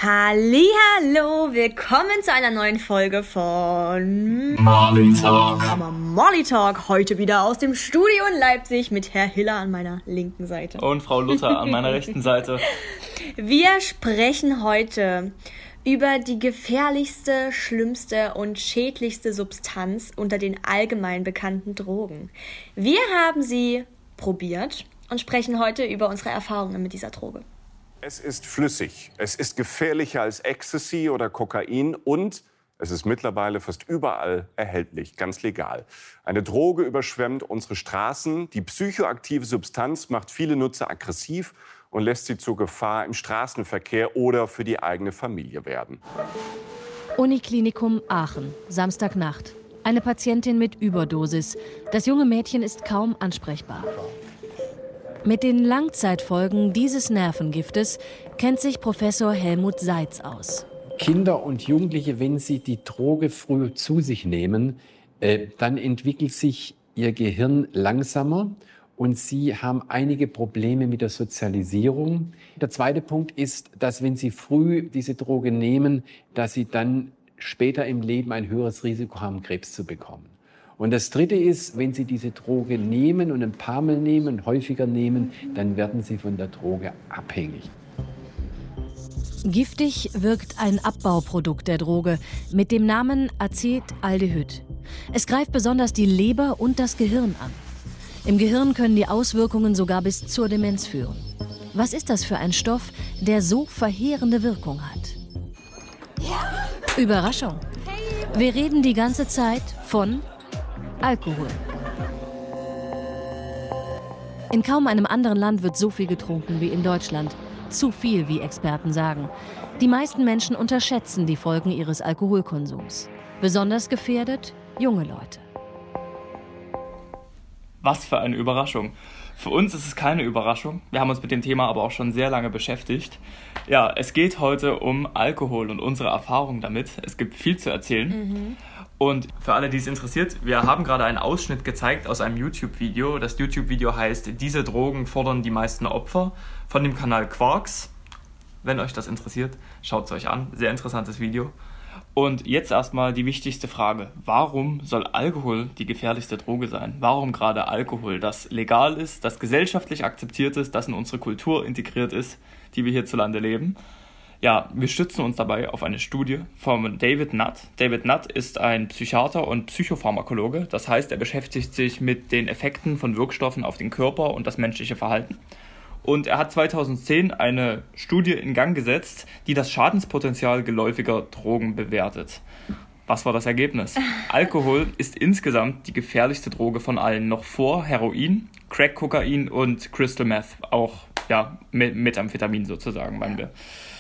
Hallihallo, willkommen zu einer neuen Folge von Molly Talk. Molly Talk, heute wieder aus dem Studio in Leipzig mit Herr Hiller an meiner linken Seite. Und Frau Luther an meiner rechten Seite. Wir sprechen heute über die gefährlichste, schlimmste und schädlichste Substanz unter den allgemein bekannten Drogen. Wir haben sie probiert und sprechen heute über unsere Erfahrungen mit dieser Droge. Es ist flüssig, es ist gefährlicher als Ecstasy oder Kokain und es ist mittlerweile fast überall erhältlich, ganz legal. Eine Droge überschwemmt unsere Straßen. Die psychoaktive Substanz macht viele Nutzer aggressiv und lässt sie zur Gefahr im Straßenverkehr oder für die eigene Familie werden. Uniklinikum Aachen, Samstagnacht. Eine Patientin mit Überdosis. Das junge Mädchen ist kaum ansprechbar. Mit den Langzeitfolgen dieses Nervengiftes kennt sich Professor Helmut Seitz aus. Kinder und Jugendliche, wenn sie die Droge früh zu sich nehmen, dann entwickelt sich ihr Gehirn langsamer und sie haben einige Probleme mit der Sozialisierung. Der zweite Punkt ist, dass wenn sie früh diese Droge nehmen, dass sie dann später im Leben ein höheres Risiko haben, Krebs zu bekommen. Und das Dritte ist, wenn Sie diese Droge nehmen und ein paar Mal nehmen und häufiger nehmen, dann werden Sie von der Droge abhängig. Giftig wirkt ein Abbauprodukt der Droge mit dem Namen Acetaldehyd. Es greift besonders die Leber und das Gehirn an. Im Gehirn können die Auswirkungen sogar bis zur Demenz führen. Was ist das für ein Stoff, der so verheerende Wirkung hat? Überraschung! Wir reden die ganze Zeit von Alkohol. In kaum einem anderen Land wird so viel getrunken wie in Deutschland. Zu viel, wie Experten sagen. Die meisten Menschen unterschätzen die Folgen ihres Alkoholkonsums. Besonders gefährdet junge Leute. Was für eine Überraschung. Für uns ist es keine Überraschung. Wir haben uns mit dem Thema aber auch schon sehr lange beschäftigt. Ja, es geht heute um Alkohol und unsere Erfahrungen damit. Es gibt viel zu erzählen. Und für alle, die es interessiert, wir haben gerade einen Ausschnitt gezeigt aus einem YouTube-Video. Das YouTube-Video heißt "Diese Drogen fordern die meisten Opfer" von dem Kanal Quarks. Wenn euch das interessiert, schaut es euch an. Sehr interessantes Video. Und jetzt erstmal die wichtigste Frage. Warum soll Alkohol die gefährlichste Droge sein? Warum gerade Alkohol, das legal ist, das gesellschaftlich akzeptiert ist, das in unsere Kultur integriert ist, die wir hierzulande leben? Ja, wir stützen uns dabei auf eine Studie von David Nutt. David Nutt ist ein Psychiater und Psychopharmakologe. Das heißt, er beschäftigt sich mit den Effekten von Wirkstoffen auf den Körper und das menschliche Verhalten. Und er hat 2010 eine Studie in Gang gesetzt, die das Schadenspotenzial geläufiger Drogen bewertet. Was war das Ergebnis? Alkohol ist insgesamt die gefährlichste Droge von allen, noch vor Heroin, Crack, Kokain und Crystal Meth, auch ja, Methamphetamin sozusagen, meinen wir.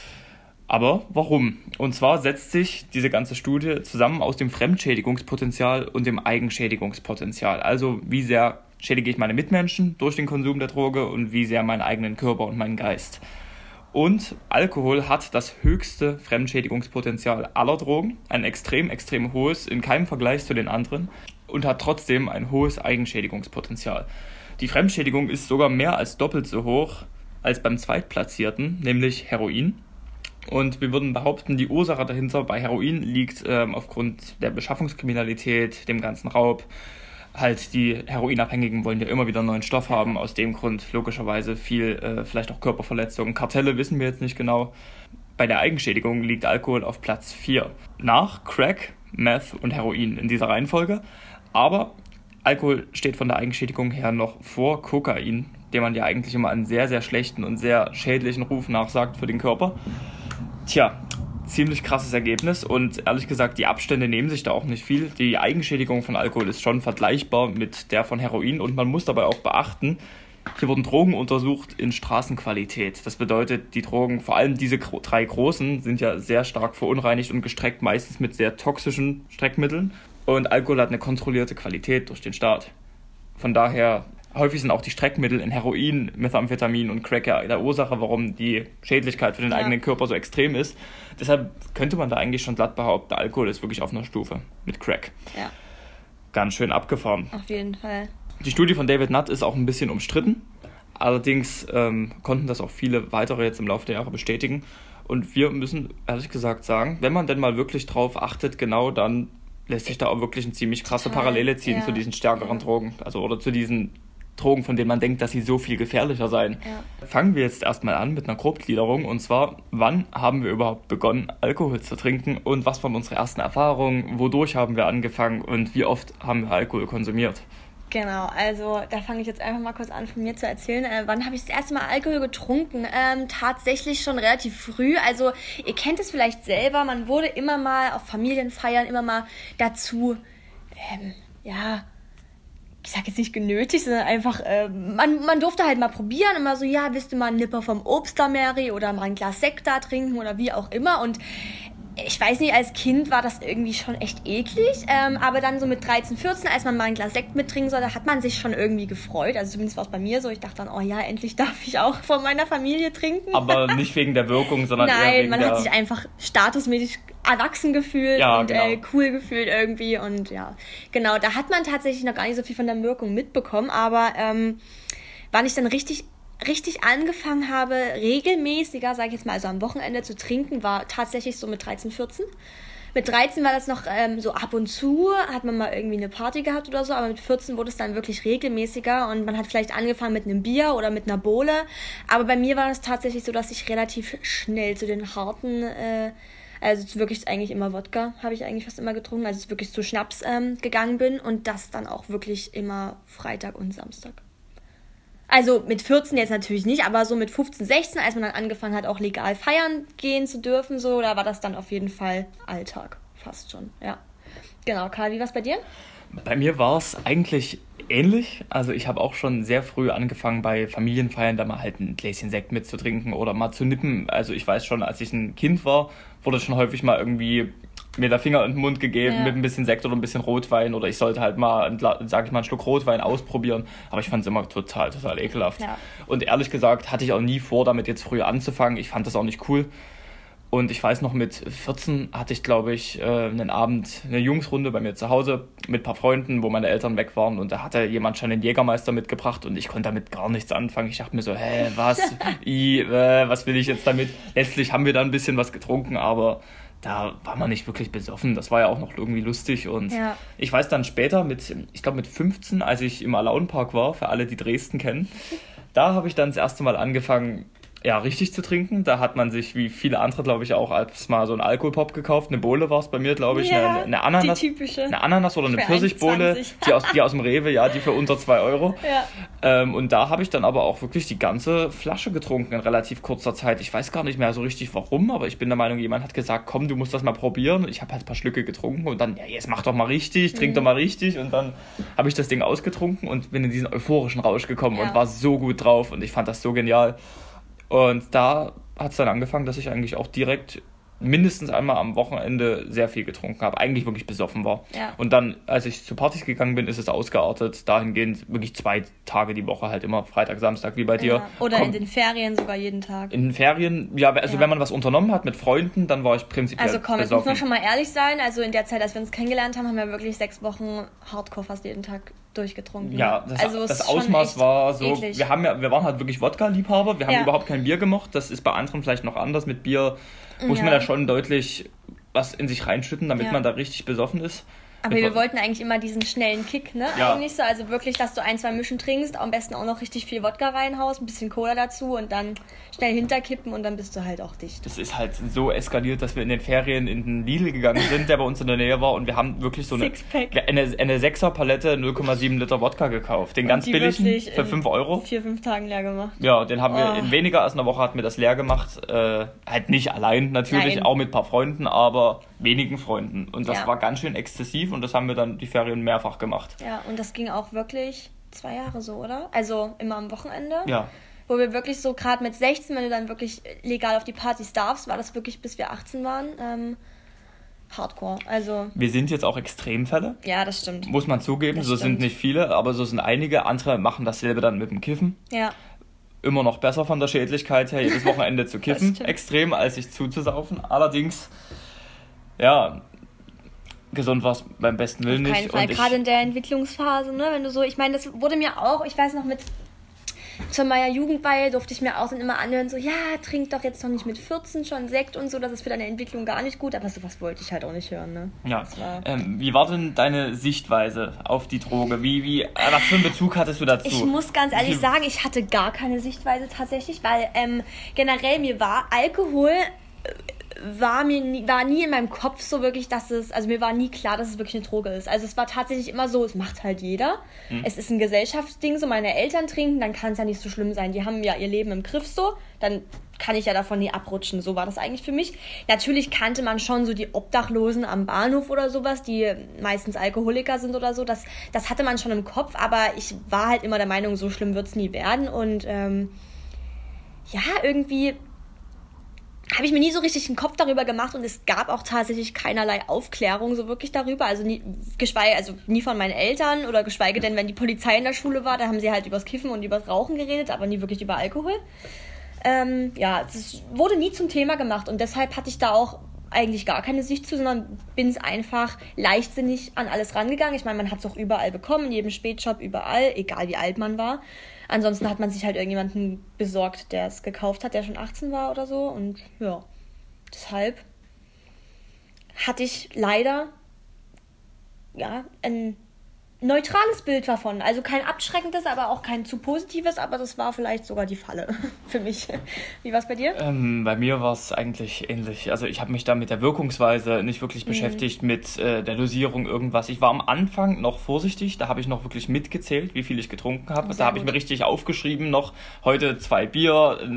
Aber warum? Und zwar setzt sich diese ganze Studie zusammen aus dem Fremdschädigungspotenzial und dem Eigenschädigungspotenzial. Also wie sehr schädige ich meine Mitmenschen durch den Konsum der Droge und wie sehr meinen eigenen Körper und meinen Geist. Und Alkohol hat das höchste Fremdschädigungspotenzial aller Drogen, ein extrem, extrem hohes, in keinem Vergleich zu den anderen, und hat trotzdem ein hohes Eigenschädigungspotenzial. Die Fremdschädigung ist sogar mehr als doppelt so hoch als beim Zweitplatzierten, nämlich Heroin. Und wir würden behaupten, die Ursache dahinter bei Heroin liegt aufgrund der Beschaffungskriminalität, dem ganzen Raub. Halt, die Heroinabhängigen wollen ja immer wieder neuen Stoff haben, aus dem Grund logischerweise viel, vielleicht auch Körperverletzungen. Kartelle wissen wir jetzt nicht genau. Bei der Eigenschädigung liegt Alkohol auf Platz 4. Nach Crack, Meth und Heroin in dieser Reihenfolge. Aber Alkohol steht von der Eigenschädigung her noch vor Kokain, dem man ja eigentlich immer einen sehr, sehr schlechten und sehr schädlichen Ruf nachsagt für den Körper. Tja, ziemlich krasses Ergebnis und ehrlich gesagt, die Abstände nehmen sich da auch nicht viel. Die Eigenschädigung von Alkohol ist schon vergleichbar mit der von Heroin und man muss dabei auch beachten, hier wurden Drogen untersucht in Straßenqualität. Das bedeutet, die Drogen, vor allem diese 3 großen, sind ja sehr stark verunreinigt und gestreckt, meistens mit sehr toxischen Streckmitteln. Und Alkohol hat eine kontrollierte Qualität durch den Staat. Von daher, häufig sind auch die Streckmittel in Heroin, Methamphetamin und Crack ja der Ursache, warum die Schädlichkeit für den eigenen Körper so extrem ist. Deshalb könnte man da eigentlich schon glatt behaupten, Alkohol ist wirklich auf einer Stufe mit Crack. Ja. Ganz schön abgefahren. Auf jeden Fall. Die Studie von David Nutt ist auch ein bisschen umstritten. Allerdings konnten das auch viele weitere jetzt im Laufe der Jahre bestätigen. Und wir müssen ehrlich gesagt sagen, wenn man denn mal wirklich drauf achtet, genau, dann lässt sich da auch wirklich eine ziemlich krasse Parallele ziehen zu diesen stärkeren Drogen. Also oder zu diesen Drogen, von denen man denkt, dass sie so viel gefährlicher seien. Ja. Fangen wir jetzt erstmal an mit einer Grobgliederung. Und zwar, wann haben wir überhaupt begonnen, Alkohol zu trinken? Und was waren unsere ersten Erfahrungen? Wodurch haben wir angefangen? Und wie oft haben wir Alkohol konsumiert? Genau, also da fange ich jetzt einfach mal kurz an, von mir zu erzählen. Wann habe ich das erste Mal Alkohol getrunken? Tatsächlich schon relativ früh. Also ihr kennt es vielleicht selber, man wurde immer mal auf Familienfeiern immer mal dazu, ich sag jetzt nicht genötigt, sondern einfach, man durfte halt mal probieren, immer so, ja, willst du mal einen Nipper vom Obstlermeri oder mal ein Glas Sekt da trinken oder wie auch immer. Und ich weiß nicht, als Kind war das irgendwie schon echt eklig, aber dann so mit 13, 14, als man mal ein Glas Sekt mittrinken sollte, hat man sich schon irgendwie gefreut. Also zumindest war es bei mir so. Ich dachte dann, oh ja, endlich darf ich auch von meiner Familie trinken. Aber nicht wegen der Wirkung, sondern eher Nein, wegen man hat sich einfach statusmäßig erwachsen gefühlt und cool gefühlt irgendwie. Und ja, genau, da hat man tatsächlich noch gar nicht so viel von der Wirkung mitbekommen. Aber wann ich dann richtig angefangen habe, regelmäßiger, sage ich jetzt mal, also am Wochenende zu trinken, war tatsächlich so mit 13, 14. Mit 13 war das noch so ab und zu, hat man mal irgendwie eine Party gehabt oder so, aber mit 14 wurde es dann wirklich regelmäßiger und man hat vielleicht angefangen mit einem Bier oder mit einer Bowle, aber bei mir war es tatsächlich so, dass ich relativ schnell zu den harten, also wirklich eigentlich immer Wodka habe ich eigentlich fast immer getrunken, also wirklich zu Schnaps gegangen bin und das dann auch wirklich immer Freitag und Samstag. Also mit 14 jetzt natürlich nicht, aber so mit 15, 16, als man dann angefangen hat, auch legal feiern gehen zu dürfen, so, da war das dann auf jeden Fall Alltag, fast schon, ja. Genau, Karl, wie war es bei dir? Bei mir war es eigentlich ähnlich. Also ich habe auch schon sehr früh angefangen, bei Familienfeiern da mal halt ein Gläschen Sekt mitzutrinken oder mal zu nippen. Also ich weiß schon, als ich ein Kind war, wurde schon häufig mal irgendwie mir der Finger in den Mund gegeben mit ein bisschen Sekt oder ein bisschen Rotwein oder ich sollte halt mal, einen Schluck Rotwein ausprobieren, aber ich fand es immer total ekelhaft. Ja. Und ehrlich gesagt hatte ich auch nie vor, damit jetzt früher anzufangen. Ich fand das auch nicht cool. Und ich weiß noch, mit 14 hatte ich, glaube ich, einen Abend, eine Jungsrunde bei mir zu Hause mit ein paar Freunden, wo meine Eltern weg waren und da hatte jemand schon den Jägermeister mitgebracht und ich konnte damit gar nichts anfangen. Ich dachte mir so, was will ich jetzt damit? Letztlich haben wir da ein bisschen was getrunken, aber da war man nicht wirklich besoffen. Das war ja auch noch irgendwie lustig. Und ich weiß dann später, mit 15, als ich im Alaunpark war, für alle, die Dresden kennen, da habe ich dann das erste Mal angefangen, richtig zu trinken. Da hat man sich, wie viele andere, glaube ich, auch als mal so einen Alkoholpop gekauft. Eine Bowle war es bei mir, glaube ich. Eine Ananas, die typische. Eine Ananas oder eine Pfirsichbowle, die aus dem Rewe, die für unter 2 Euro. Ja. Und da habe ich dann aber auch wirklich die ganze Flasche getrunken in relativ kurzer Zeit. Ich weiß gar nicht mehr so richtig warum, aber ich bin der Meinung, jemand hat gesagt, komm, du musst das mal probieren. Ich habe halt ein paar Schlücke getrunken und dann, jetzt mach doch mal richtig, trink doch mal richtig. Und dann habe ich das Ding ausgetrunken und bin in diesen euphorischen Rausch gekommen und war so gut drauf und ich fand das so genial. Und da hat es dann angefangen, dass ich eigentlich auch direkt mindestens einmal am Wochenende sehr viel getrunken habe, eigentlich wirklich besoffen war. Ja. Und dann, als ich zu Partys gegangen bin, ist es ausgeartet, dahingehend wirklich 2 Tage die Woche, halt immer Freitag, Samstag, wie bei dir. Oder in den Ferien sogar jeden Tag. In den Ferien, wenn man was unternommen hat mit Freunden, dann war ich prinzipiell besoffen. Jetzt muss man schon mal ehrlich sein, also in der Zeit, als wir uns kennengelernt haben, haben wir wirklich 6 Wochen Hardcore fast jeden Tag durchgetrunken. Ja, das Ausmaß war so, eklig. Wir waren halt wirklich Wodka-Liebhaber, wir haben überhaupt kein Bier gemocht, das ist bei anderen vielleicht noch anders, mit Bier muss man da schon deutlich was in sich reinschütten, damit man da richtig besoffen ist. Aber wir wollten eigentlich immer diesen schnellen Kick, ne? Ja. Eigentlich so, also wirklich, dass du 1, 2 Mischen trinkst, am besten auch noch richtig viel Wodka reinhaust, ein bisschen Cola dazu und dann schnell hinterkippen und dann bist du halt auch dicht. Das ist halt so eskaliert, dass wir in den Ferien in den Lidl gegangen sind, der bei uns in der Nähe war und wir haben wirklich so eine 6er-Palette 0,7 Liter Wodka gekauft. Den ganz billigen für 5 Euro. 4-5 Tagen leer gemacht. Ja, den haben wir in weniger als einer Woche hatten wir das leer gemacht. Halt nicht allein natürlich, auch mit ein paar Freunden, aber wenigen Freunden. Und das war ganz schön exzessiv und das haben wir dann die Ferien mehrfach gemacht. Ja, und das ging auch wirklich 2 Jahre so, oder? Also immer am Wochenende. Ja. Wo wir wirklich so, gerade mit 16, wenn du dann wirklich legal auf die Partys darfst, war das wirklich, bis wir 18 waren, Hardcore. Also wir sind jetzt auch Extremfälle. Ja, das stimmt. Muss man zugeben, sind nicht viele, aber so sind einige. Andere machen dasselbe dann mit dem Kiffen. Ja. Immer noch besser von der Schädlichkeit her, jedes Wochenende zu kiffen. Extrem, als sich zuzusaufen. Allerdings, gesund war es beim besten Willen nicht. Auf keinen Fall, gerade in der Entwicklungsphase, ne, wenn du so, ich meine, das wurde mir auch, ich weiß noch Zur meiner Jugendweihe durfte ich mir auch dann immer anhören, so, ja, trink doch jetzt noch nicht mit 14 schon Sekt und so, das ist für deine Entwicklung gar nicht gut, aber sowas wollte ich halt auch nicht hören, ne? Ja. Wie war denn deine Sichtweise auf die Droge? Was für einen Bezug hattest du dazu? Ich muss ganz ehrlich sagen, ich hatte gar keine Sichtweise tatsächlich, weil generell mir war Alkohol... war nie in meinem Kopf so wirklich, mir war nie klar, dass es wirklich eine Droge ist. Also es war tatsächlich immer so, es macht halt jeder. Es ist ein Gesellschaftsding, so meine Eltern trinken, dann kann es ja nicht so schlimm sein. Die haben ja ihr Leben im Griff so, dann kann ich ja davon nie abrutschen. So war das eigentlich für mich. Natürlich kannte man schon so die Obdachlosen am Bahnhof oder sowas, die meistens Alkoholiker sind oder so. Das hatte man schon im Kopf, aber ich war halt immer der Meinung, so schlimm wird es nie werden. Und irgendwie... habe ich mir nie so richtig einen Kopf darüber gemacht und es gab auch tatsächlich keinerlei Aufklärung so wirklich darüber, also nie von meinen Eltern oder geschweige denn, wenn die Polizei in der Schule war, da haben sie halt übers Kiffen und übers Rauchen geredet, aber nie wirklich über Alkohol. Das wurde nie zum Thema gemacht und deshalb hatte ich da auch eigentlich gar keine Sicht zu, sondern bin es einfach leichtsinnig an alles rangegangen. Ich meine, man hat es auch überall bekommen, in jedem Spätshop, überall, egal wie alt man war. Ansonsten hat man sich halt irgendjemanden besorgt, der es gekauft hat, der schon 18 war oder so. Und ja, deshalb hatte ich leider ein neutrales Bild davon. Also kein abschreckendes, aber auch kein zu positives, aber das war vielleicht sogar die Falle für mich. Wie war es bei dir? Bei mir war es eigentlich ähnlich. Also ich habe mich da mit der Wirkungsweise nicht wirklich beschäftigt, mit der Dosierung irgendwas. Ich war am Anfang noch vorsichtig, da habe ich noch wirklich mitgezählt, wie viel ich getrunken habe. Da habe ich mir richtig aufgeschrieben, noch heute 2 Bier,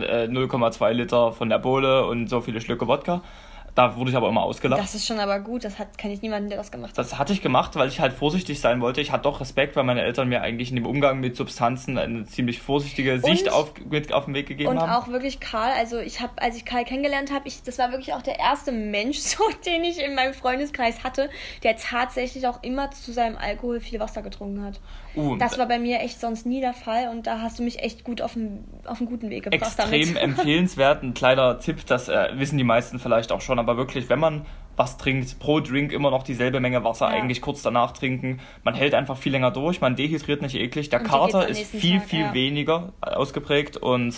0,2 Liter von der Bohle und so viele Schlücke Wodka. Da wurde ich aber immer ausgelacht. Das ist schon aber gut, kenne ich niemanden, der das gemacht hat. Das hatte ich gemacht, weil ich halt vorsichtig sein wollte. Ich hatte doch Respekt, weil meine Eltern mir eigentlich in dem Umgang mit Substanzen eine ziemlich vorsichtige Sicht mit auf den Weg gegeben haben. Und auch wirklich Karl, also als ich Karl kennengelernt habe, das war wirklich auch der erste Mensch, so, den ich in meinem Freundeskreis hatte, der tatsächlich auch immer zu seinem Alkohol viel Wasser getrunken hat. Das war bei mir echt sonst nie der Fall und da hast du mich echt gut auf einen guten Weg gebracht. Extrem empfehlenswert, ein kleiner Tipp, das wissen die meisten vielleicht auch schon, aber wirklich, wenn man was trinkt, pro Drink immer noch dieselbe Menge Wasser, eigentlich kurz danach trinken. Man hält einfach viel länger durch, man dehydriert nicht eklig, der Kater ist viel weniger ausgeprägt und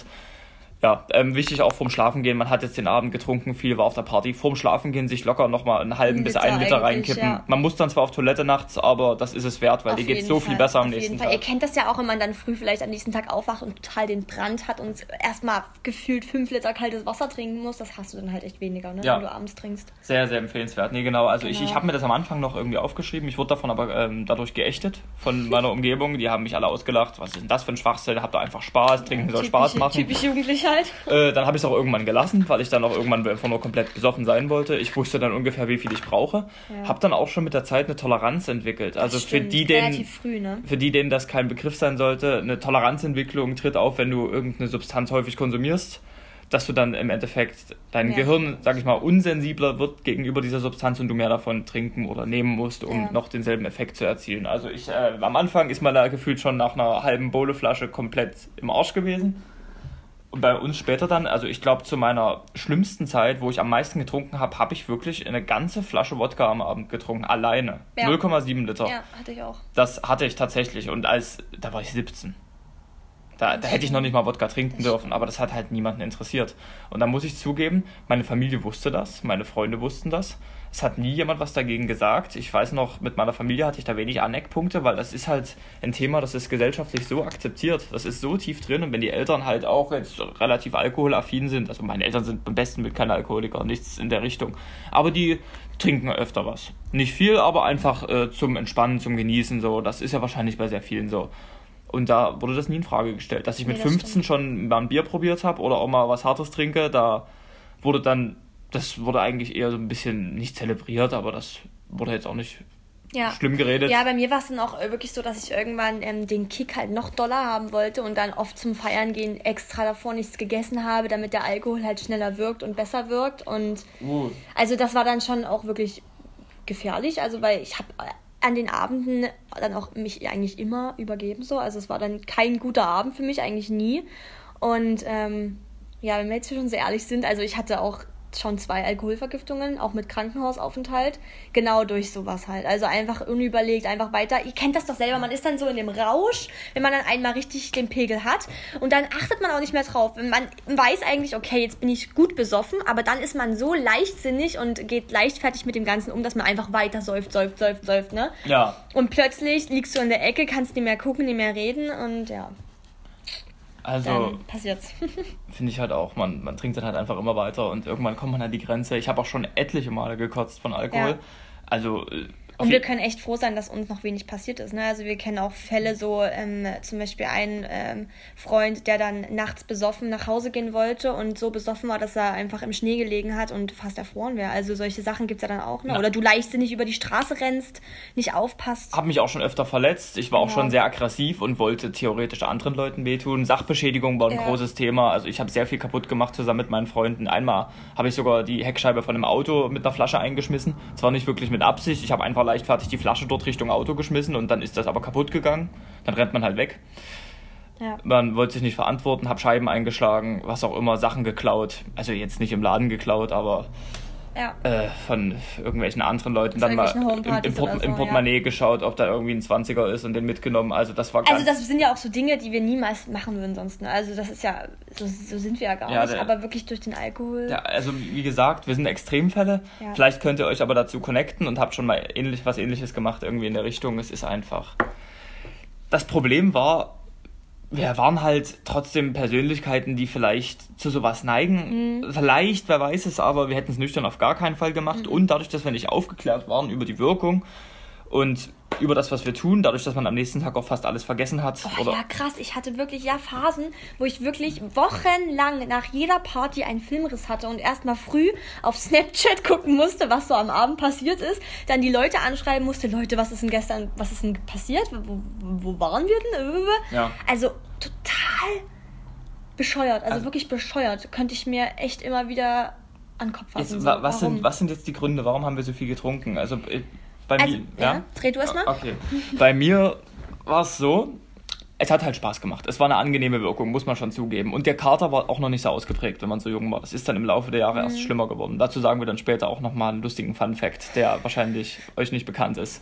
wichtig auch vorm Schlafengehen, man hat jetzt den Abend getrunken, viel war auf der Party, vorm Schlafengehen sich locker nochmal einen halben bis 1 Liter reinkippen. Ja. Man muss dann zwar auf Toilette nachts, aber das ist es wert, weil dir geht so viel besser am nächsten Tag. Ihr kennt das ja auch, wenn man dann früh vielleicht am nächsten Tag aufwacht und total den Brand hat und erstmal gefühlt 5 Liter kaltes Wasser trinken muss, das hast du dann halt echt weniger, ne, wenn du abends trinkst. Sehr, sehr empfehlenswert. Nee, genau, also ich habe mir das am Anfang noch irgendwie aufgeschrieben, ich wurde davon aber dadurch geächtet von meiner Umgebung, die haben mich alle ausgelacht, was ist denn das für ein Schwachsinn, habt ihr einfach Spaß, trinken soll Spaß machen. Typisch jugendlich halt. Dann habe ich es auch irgendwann gelassen, weil ich dann auch irgendwann einfach nur komplett besoffen sein wollte. Ich wusste dann ungefähr, wie viel ich brauche. Habe dann auch schon mit der Zeit eine Toleranz entwickelt. Also für die, denen das kein Begriff sein sollte, eine Toleranzentwicklung tritt auf, wenn du irgendeine Substanz häufig konsumierst, dass du dann im Endeffekt dein Gehirn, sag ich mal, unsensibler wird gegenüber dieser Substanz und du mehr davon trinken oder nehmen musst, um noch denselben Effekt zu erzielen. Also am Anfang ist man da gefühlt schon nach einer halben Bohleflasche komplett im Arsch gewesen. Und bei uns später dann, also ich glaube zu meiner schlimmsten Zeit, wo ich am meisten getrunken habe, habe ich wirklich eine ganze Flasche Wodka am Abend getrunken, alleine. 0,7 Liter. Ja, hatte ich auch. Das hatte ich tatsächlich und da war ich 17. Da hätte ich noch nicht mal Wodka trinken dürfen, aber das hat halt niemanden interessiert. Und da muss ich zugeben, meine Familie wusste das, meine Freunde wussten das. Es hat nie jemand was dagegen gesagt. Ich weiß noch, mit meiner Familie hatte ich da wenig Aneckpunkte, weil das ist halt ein Thema, das ist gesellschaftlich so akzeptiert. Das ist so tief drin und wenn die Eltern halt auch jetzt relativ alkoholaffin sind, also meine Eltern sind am besten mit keinen Alkoholiker, nichts in der Richtung, aber die trinken öfter was. Nicht viel, aber einfach zum Entspannen, zum Genießen, so. Das ist ja wahrscheinlich bei sehr vielen so. Und da wurde das nie in Frage gestellt. Dass ich mit 15 schon mal ein Bier probiert habe oder auch mal was Hartes trinke, das wurde eigentlich eher so ein bisschen nicht zelebriert, aber das wurde jetzt auch nicht schlimm geredet. Ja, bei mir war es dann auch wirklich so, dass ich irgendwann den Kick halt noch doller haben wollte und dann oft zum Feiern gehen extra davor nichts gegessen habe, damit der Alkohol halt schneller wirkt und besser wirkt. Und also das war dann schon auch wirklich gefährlich, also weil ich habe an den Abenden dann auch mich eigentlich immer übergeben so. Also es war dann kein guter Abend für mich, eigentlich nie. Und wenn wir jetzt schon sehr ehrlich sind, also ich hatte auch schon 2 Alkoholvergiftungen, auch mit Krankenhausaufenthalt, genau durch sowas halt. Also einfach unüberlegt, einfach weiter. Ihr kennt das doch selber, man ist dann so in dem Rausch, wenn man dann einmal richtig den Pegel hat und dann achtet man auch nicht mehr drauf. Man weiß eigentlich, okay, jetzt bin ich gut besoffen, aber dann ist man so leichtsinnig und geht leichtfertig mit dem Ganzen um, dass man einfach weiter säuft, ne? Ja. Und plötzlich liegst du in der Ecke, kannst nicht mehr gucken, nicht mehr reden und ja. Also dann passiert's. finde ich halt auch, man trinkt dann halt einfach immer weiter und irgendwann kommt man an die Grenze. Ich habe auch schon etliche Male gekotzt von Alkohol. Ja. Also und wir können echt froh sein, dass uns noch wenig passiert ist. Ne? Also wir kennen auch Fälle, so zum Beispiel einen Freund, der dann nachts besoffen nach Hause gehen wollte und so besoffen war, dass er einfach im Schnee gelegen hat und fast erfroren wäre. Also solche Sachen gibt es ja dann auch. Ne? Ja. Oder du leichtsinnig über die Straße rennst, nicht aufpasst. Habe mich auch schon öfter verletzt. Ich war auch schon sehr aggressiv und wollte theoretisch anderen Leuten wehtun. Sachbeschädigung war ein großes Thema. Also ich habe sehr viel kaputt gemacht zusammen mit meinen Freunden. Einmal habe ich sogar die Heckscheibe von einem Auto mit einer Flasche eingeschmissen. Zwar nicht wirklich mit Absicht. Ich habe einfach leichtfertig die Flasche dort Richtung Auto geschmissen und dann ist das aber kaputt gegangen. Dann rennt man halt weg. Ja. Man wollte sich nicht verantworten, habe Scheiben eingeschlagen, was auch immer, Sachen geklaut. Also jetzt nicht im Laden geklaut, aber von irgendwelchen anderen Leuten dann mal im Portemonnaie geschaut, ob da irgendwie ein 20er ist und den mitgenommen. Also das war ganz... Also das sind ja auch so Dinge, die wir niemals machen würden sonst. Ne? Also das ist ja, so sind wir ja gar nicht, aber wirklich durch den Alkohol. Ja, also wie gesagt, wir sind Extremfälle. Ja. Vielleicht könnt ihr euch aber dazu connecten und habt schon mal was Ähnliches gemacht, irgendwie in der Richtung. Es ist einfach... Das Problem war, wir waren halt trotzdem Persönlichkeiten, die vielleicht zu sowas neigen. Vielleicht, wer weiß es, aber wir hätten es nüchtern auf gar keinen Fall gemacht. Und dadurch, dass wir nicht aufgeklärt waren über die Wirkung und über das, was wir tun, dadurch, dass man am nächsten Tag auch fast alles vergessen hat. Ja, krass. Ich hatte wirklich Phasen, wo ich wirklich wochenlang nach jeder Party einen Filmriss hatte und erst mal früh auf Snapchat gucken musste, was so am Abend passiert ist. Dann die Leute anschreiben musste, Leute, was ist denn passiert? Wo waren wir denn? Ja. Also total bescheuert. Also wirklich bescheuert. Könnte ich mir echt immer wieder an den Kopf fassen. Was sind jetzt die Gründe? Warum haben wir so viel getrunken? Also... Dreh du erstmal. Okay. Bei mir war es so, es hat halt Spaß gemacht. Es war eine angenehme Wirkung, muss man schon zugeben. Und der Kater war auch noch nicht so ausgeprägt, wenn man so jung war. Das ist dann im Laufe der Jahre erst schlimmer geworden. Dazu sagen wir dann später auch nochmal einen lustigen Fun-Fact, der wahrscheinlich euch nicht bekannt ist.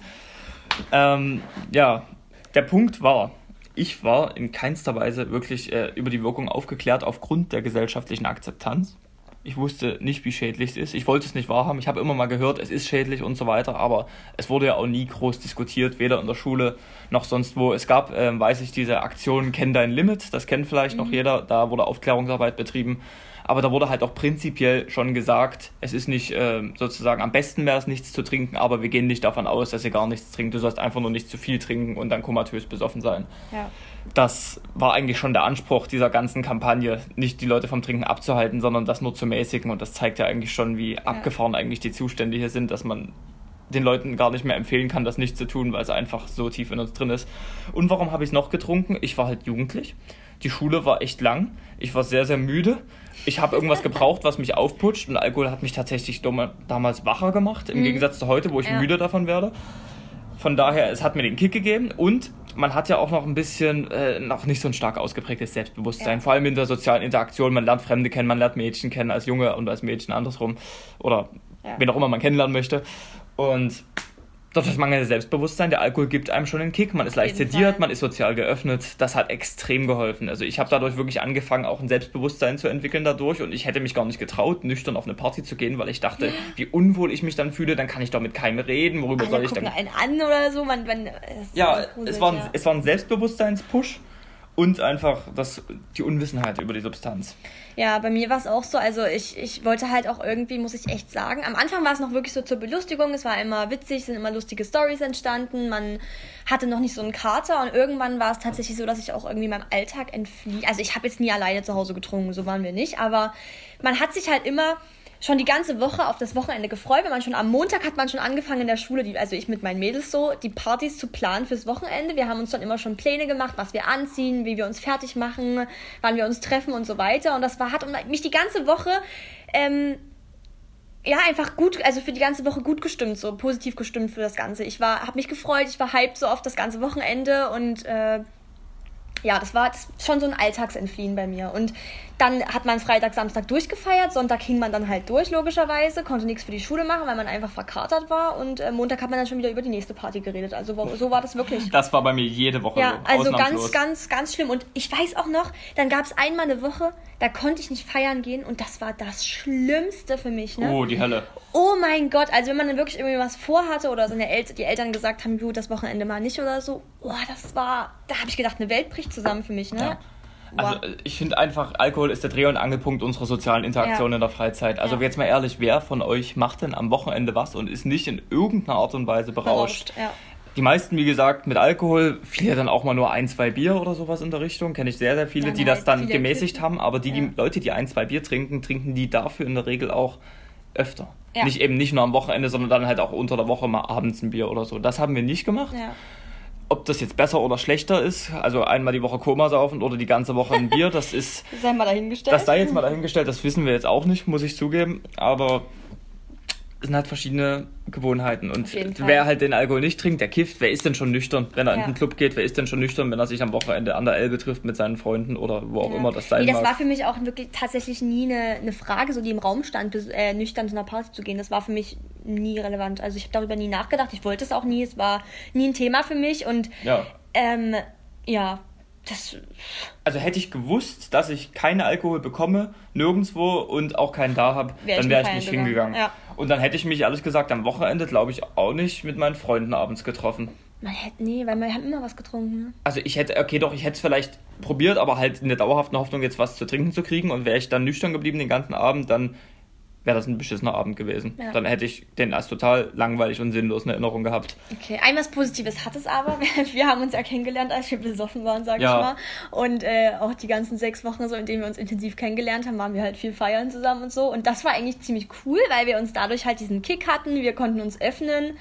Der Punkt war, ich war in keinster Weise wirklich über die Wirkung aufgeklärt aufgrund der gesellschaftlichen Akzeptanz. Ich wusste nicht, wie schädlich es ist. Ich wollte es nicht wahrhaben. Ich habe immer mal gehört, es ist schädlich und so weiter. Aber es wurde ja auch nie groß diskutiert, weder in der Schule noch sonst wo. Es gab, weiß ich, diese Aktion Kenn dein Limit. Das kennt vielleicht noch jeder. Da wurde Aufklärungsarbeit betrieben. Aber da wurde halt auch prinzipiell schon gesagt, es ist nicht sozusagen, am besten wäre es, nichts zu trinken. Aber wir gehen nicht davon aus, dass ihr gar nichts trinkt. Du sollst einfach nur nicht zu viel trinken und dann komatös besoffen sein. Ja. Das war eigentlich schon der Anspruch dieser ganzen Kampagne, nicht die Leute vom Trinken abzuhalten, sondern das nur zu mäßigen. Und das zeigt ja eigentlich schon, wie abgefahren eigentlich die Zustände hier sind, dass man den Leuten gar nicht mehr empfehlen kann, das nicht zu tun, weil es einfach so tief in uns drin ist. Und warum habe ich es noch getrunken? Ich war halt jugendlich. Die Schule war echt lang. Ich war sehr, sehr müde. Ich habe irgendwas gebraucht, was mich aufputscht. Und Alkohol hat mich tatsächlich damals wacher gemacht, im Gegensatz zu heute, wo ich müde davon werde. Von daher, es hat mir den Kick gegeben und man hat ja auch noch ein bisschen, noch nicht so ein stark ausgeprägtes Selbstbewusstsein, vor allem in der sozialen Interaktion. Man lernt Fremde kennen, man lernt Mädchen kennen als Junge und als Mädchen andersrum oder wen auch immer man kennenlernen möchte. Und durch das mangelnde Selbstbewusstsein, der Alkohol gibt einem schon einen Kick, man ist leicht sediert, man ist sozial geöffnet, das hat extrem geholfen. Also ich habe dadurch wirklich angefangen, auch ein Selbstbewusstsein zu entwickeln dadurch und ich hätte mich gar nicht getraut, nüchtern auf eine Party zu gehen, weil ich dachte, wie unwohl ich mich dann fühle, dann kann ich doch mit keinem reden, worüber soll ich dann... einen an oder so, es war ein Selbstbewusstseinspush und einfach die Unwissenheit über die Substanz. Ja, bei mir war es auch so, also ich wollte halt auch irgendwie, muss ich echt sagen, am Anfang war es noch wirklich so zur Belustigung, es war immer witzig, sind immer lustige Storys entstanden, man hatte noch nicht so einen Kater und irgendwann war es tatsächlich so, dass ich auch irgendwie meinem Alltag entfliehe. Also ich habe jetzt nie alleine zu Hause getrunken, so waren wir nicht, aber man hat sich halt immer schon die ganze Woche auf das Wochenende gefreut, wenn man schon am Montag hat man schon angefangen in der Schule, also ich mit meinen Mädels so, die Partys zu planen fürs Wochenende. Wir haben uns dann immer schon Pläne gemacht, was wir anziehen, wie wir uns fertig machen, wann wir uns treffen und so weiter. Und das hat mich die ganze Woche einfach gut, also für die ganze Woche gut gestimmt, so positiv gestimmt für das Ganze. Habe mich gefreut, ich war hyped so auf das ganze Wochenende und das war schon so ein Alltagsentfliehen bei mir. Und Dann hat man Freitag, Samstag durchgefeiert, Sonntag hing man dann halt durch, logischerweise, konnte nichts für die Schule machen, weil man einfach verkatert war und Montag hat man dann schon wieder über die nächste Party geredet. Also so war das wirklich. Das war bei mir jede Woche ja, also ausnahmslos. ganz schlimm. Und ich weiß auch noch, dann gab es einmal eine Woche, da konnte ich nicht feiern gehen und das war das Schlimmste für mich. Ne? Oh, die Hölle. Oh mein Gott, also wenn man dann wirklich irgendwie was vorhatte oder so die Eltern gesagt haben, das Wochenende mal nicht oder so, da habe ich gedacht, eine Welt bricht zusammen für mich. Ne? Ja. Also ich finde einfach, Alkohol ist der Dreh- und Angelpunkt unserer sozialen Interaktion in der Freizeit. Also jetzt mal ehrlich, wer von euch macht denn am Wochenende was und ist nicht in irgendeiner Art und Weise berauscht? Ja. Die meisten, wie gesagt, mit Alkohol, viele dann auch mal nur 1, 2 Bier oder sowas in der Richtung. Kenne ich sehr, sehr viele, die das dann gemäßigt haben. Aber die Leute, die 1, 2 Bier trinken die dafür in der Regel auch öfter. Ja. Nicht nur am Wochenende, sondern dann halt auch unter der Woche mal abends ein Bier oder so. Das haben wir nicht gemacht. Ja. Ob das jetzt besser oder schlechter ist, also einmal die Woche Koma saufen oder die ganze Woche ein Bier, das ist... Das sei mal dahingestellt. Das sei jetzt mal dahingestellt, das wissen wir jetzt auch nicht, muss ich zugeben. Aber es sind halt verschiedene Gewohnheiten. Und wer halt den Alkohol nicht trinkt, der kifft. Wer ist denn schon nüchtern, wenn er in den Club geht? Wer ist denn schon nüchtern, wenn er sich am Wochenende an der Elbe trifft mit seinen Freunden oder wo auch immer das sein mag? Das war für mich auch wirklich tatsächlich nie eine Frage, so die im Raum stand, nüchtern zu einer Party zu gehen. Das war für mich nie relevant. Also ich habe darüber nie nachgedacht. Ich wollte es auch nie. Es war nie ein Thema für mich. Und also hätte ich gewusst, dass ich keinen Alkohol bekomme, nirgendwo und auch keinen da habe, dann wäre ich nicht hingegangen. Ja. Und dann hätte ich mich, ehrlich gesagt, am Wochenende, glaube ich, auch nicht mit meinen Freunden abends getroffen. Weil wir haben immer was getrunken. Ne? Also ich hätte es vielleicht probiert, aber halt in der dauerhaften Hoffnung, jetzt was zu trinken zu kriegen. Und wäre ich dann nüchtern geblieben den ganzen Abend, dann wäre das ein beschissener Abend gewesen. Ja. Dann hätte ich den als total langweilig und sinnlos in Erinnerung gehabt. Okay, einmal Positives hat es aber. Wir haben uns ja kennengelernt, als wir besoffen waren, sag ich mal. Und auch die ganzen 6 Wochen, so in denen wir uns intensiv kennengelernt haben, waren wir halt viel feiern zusammen und so. Und das war eigentlich ziemlich cool, weil wir uns dadurch halt diesen Kick hatten. Wir konnten uns öffnen.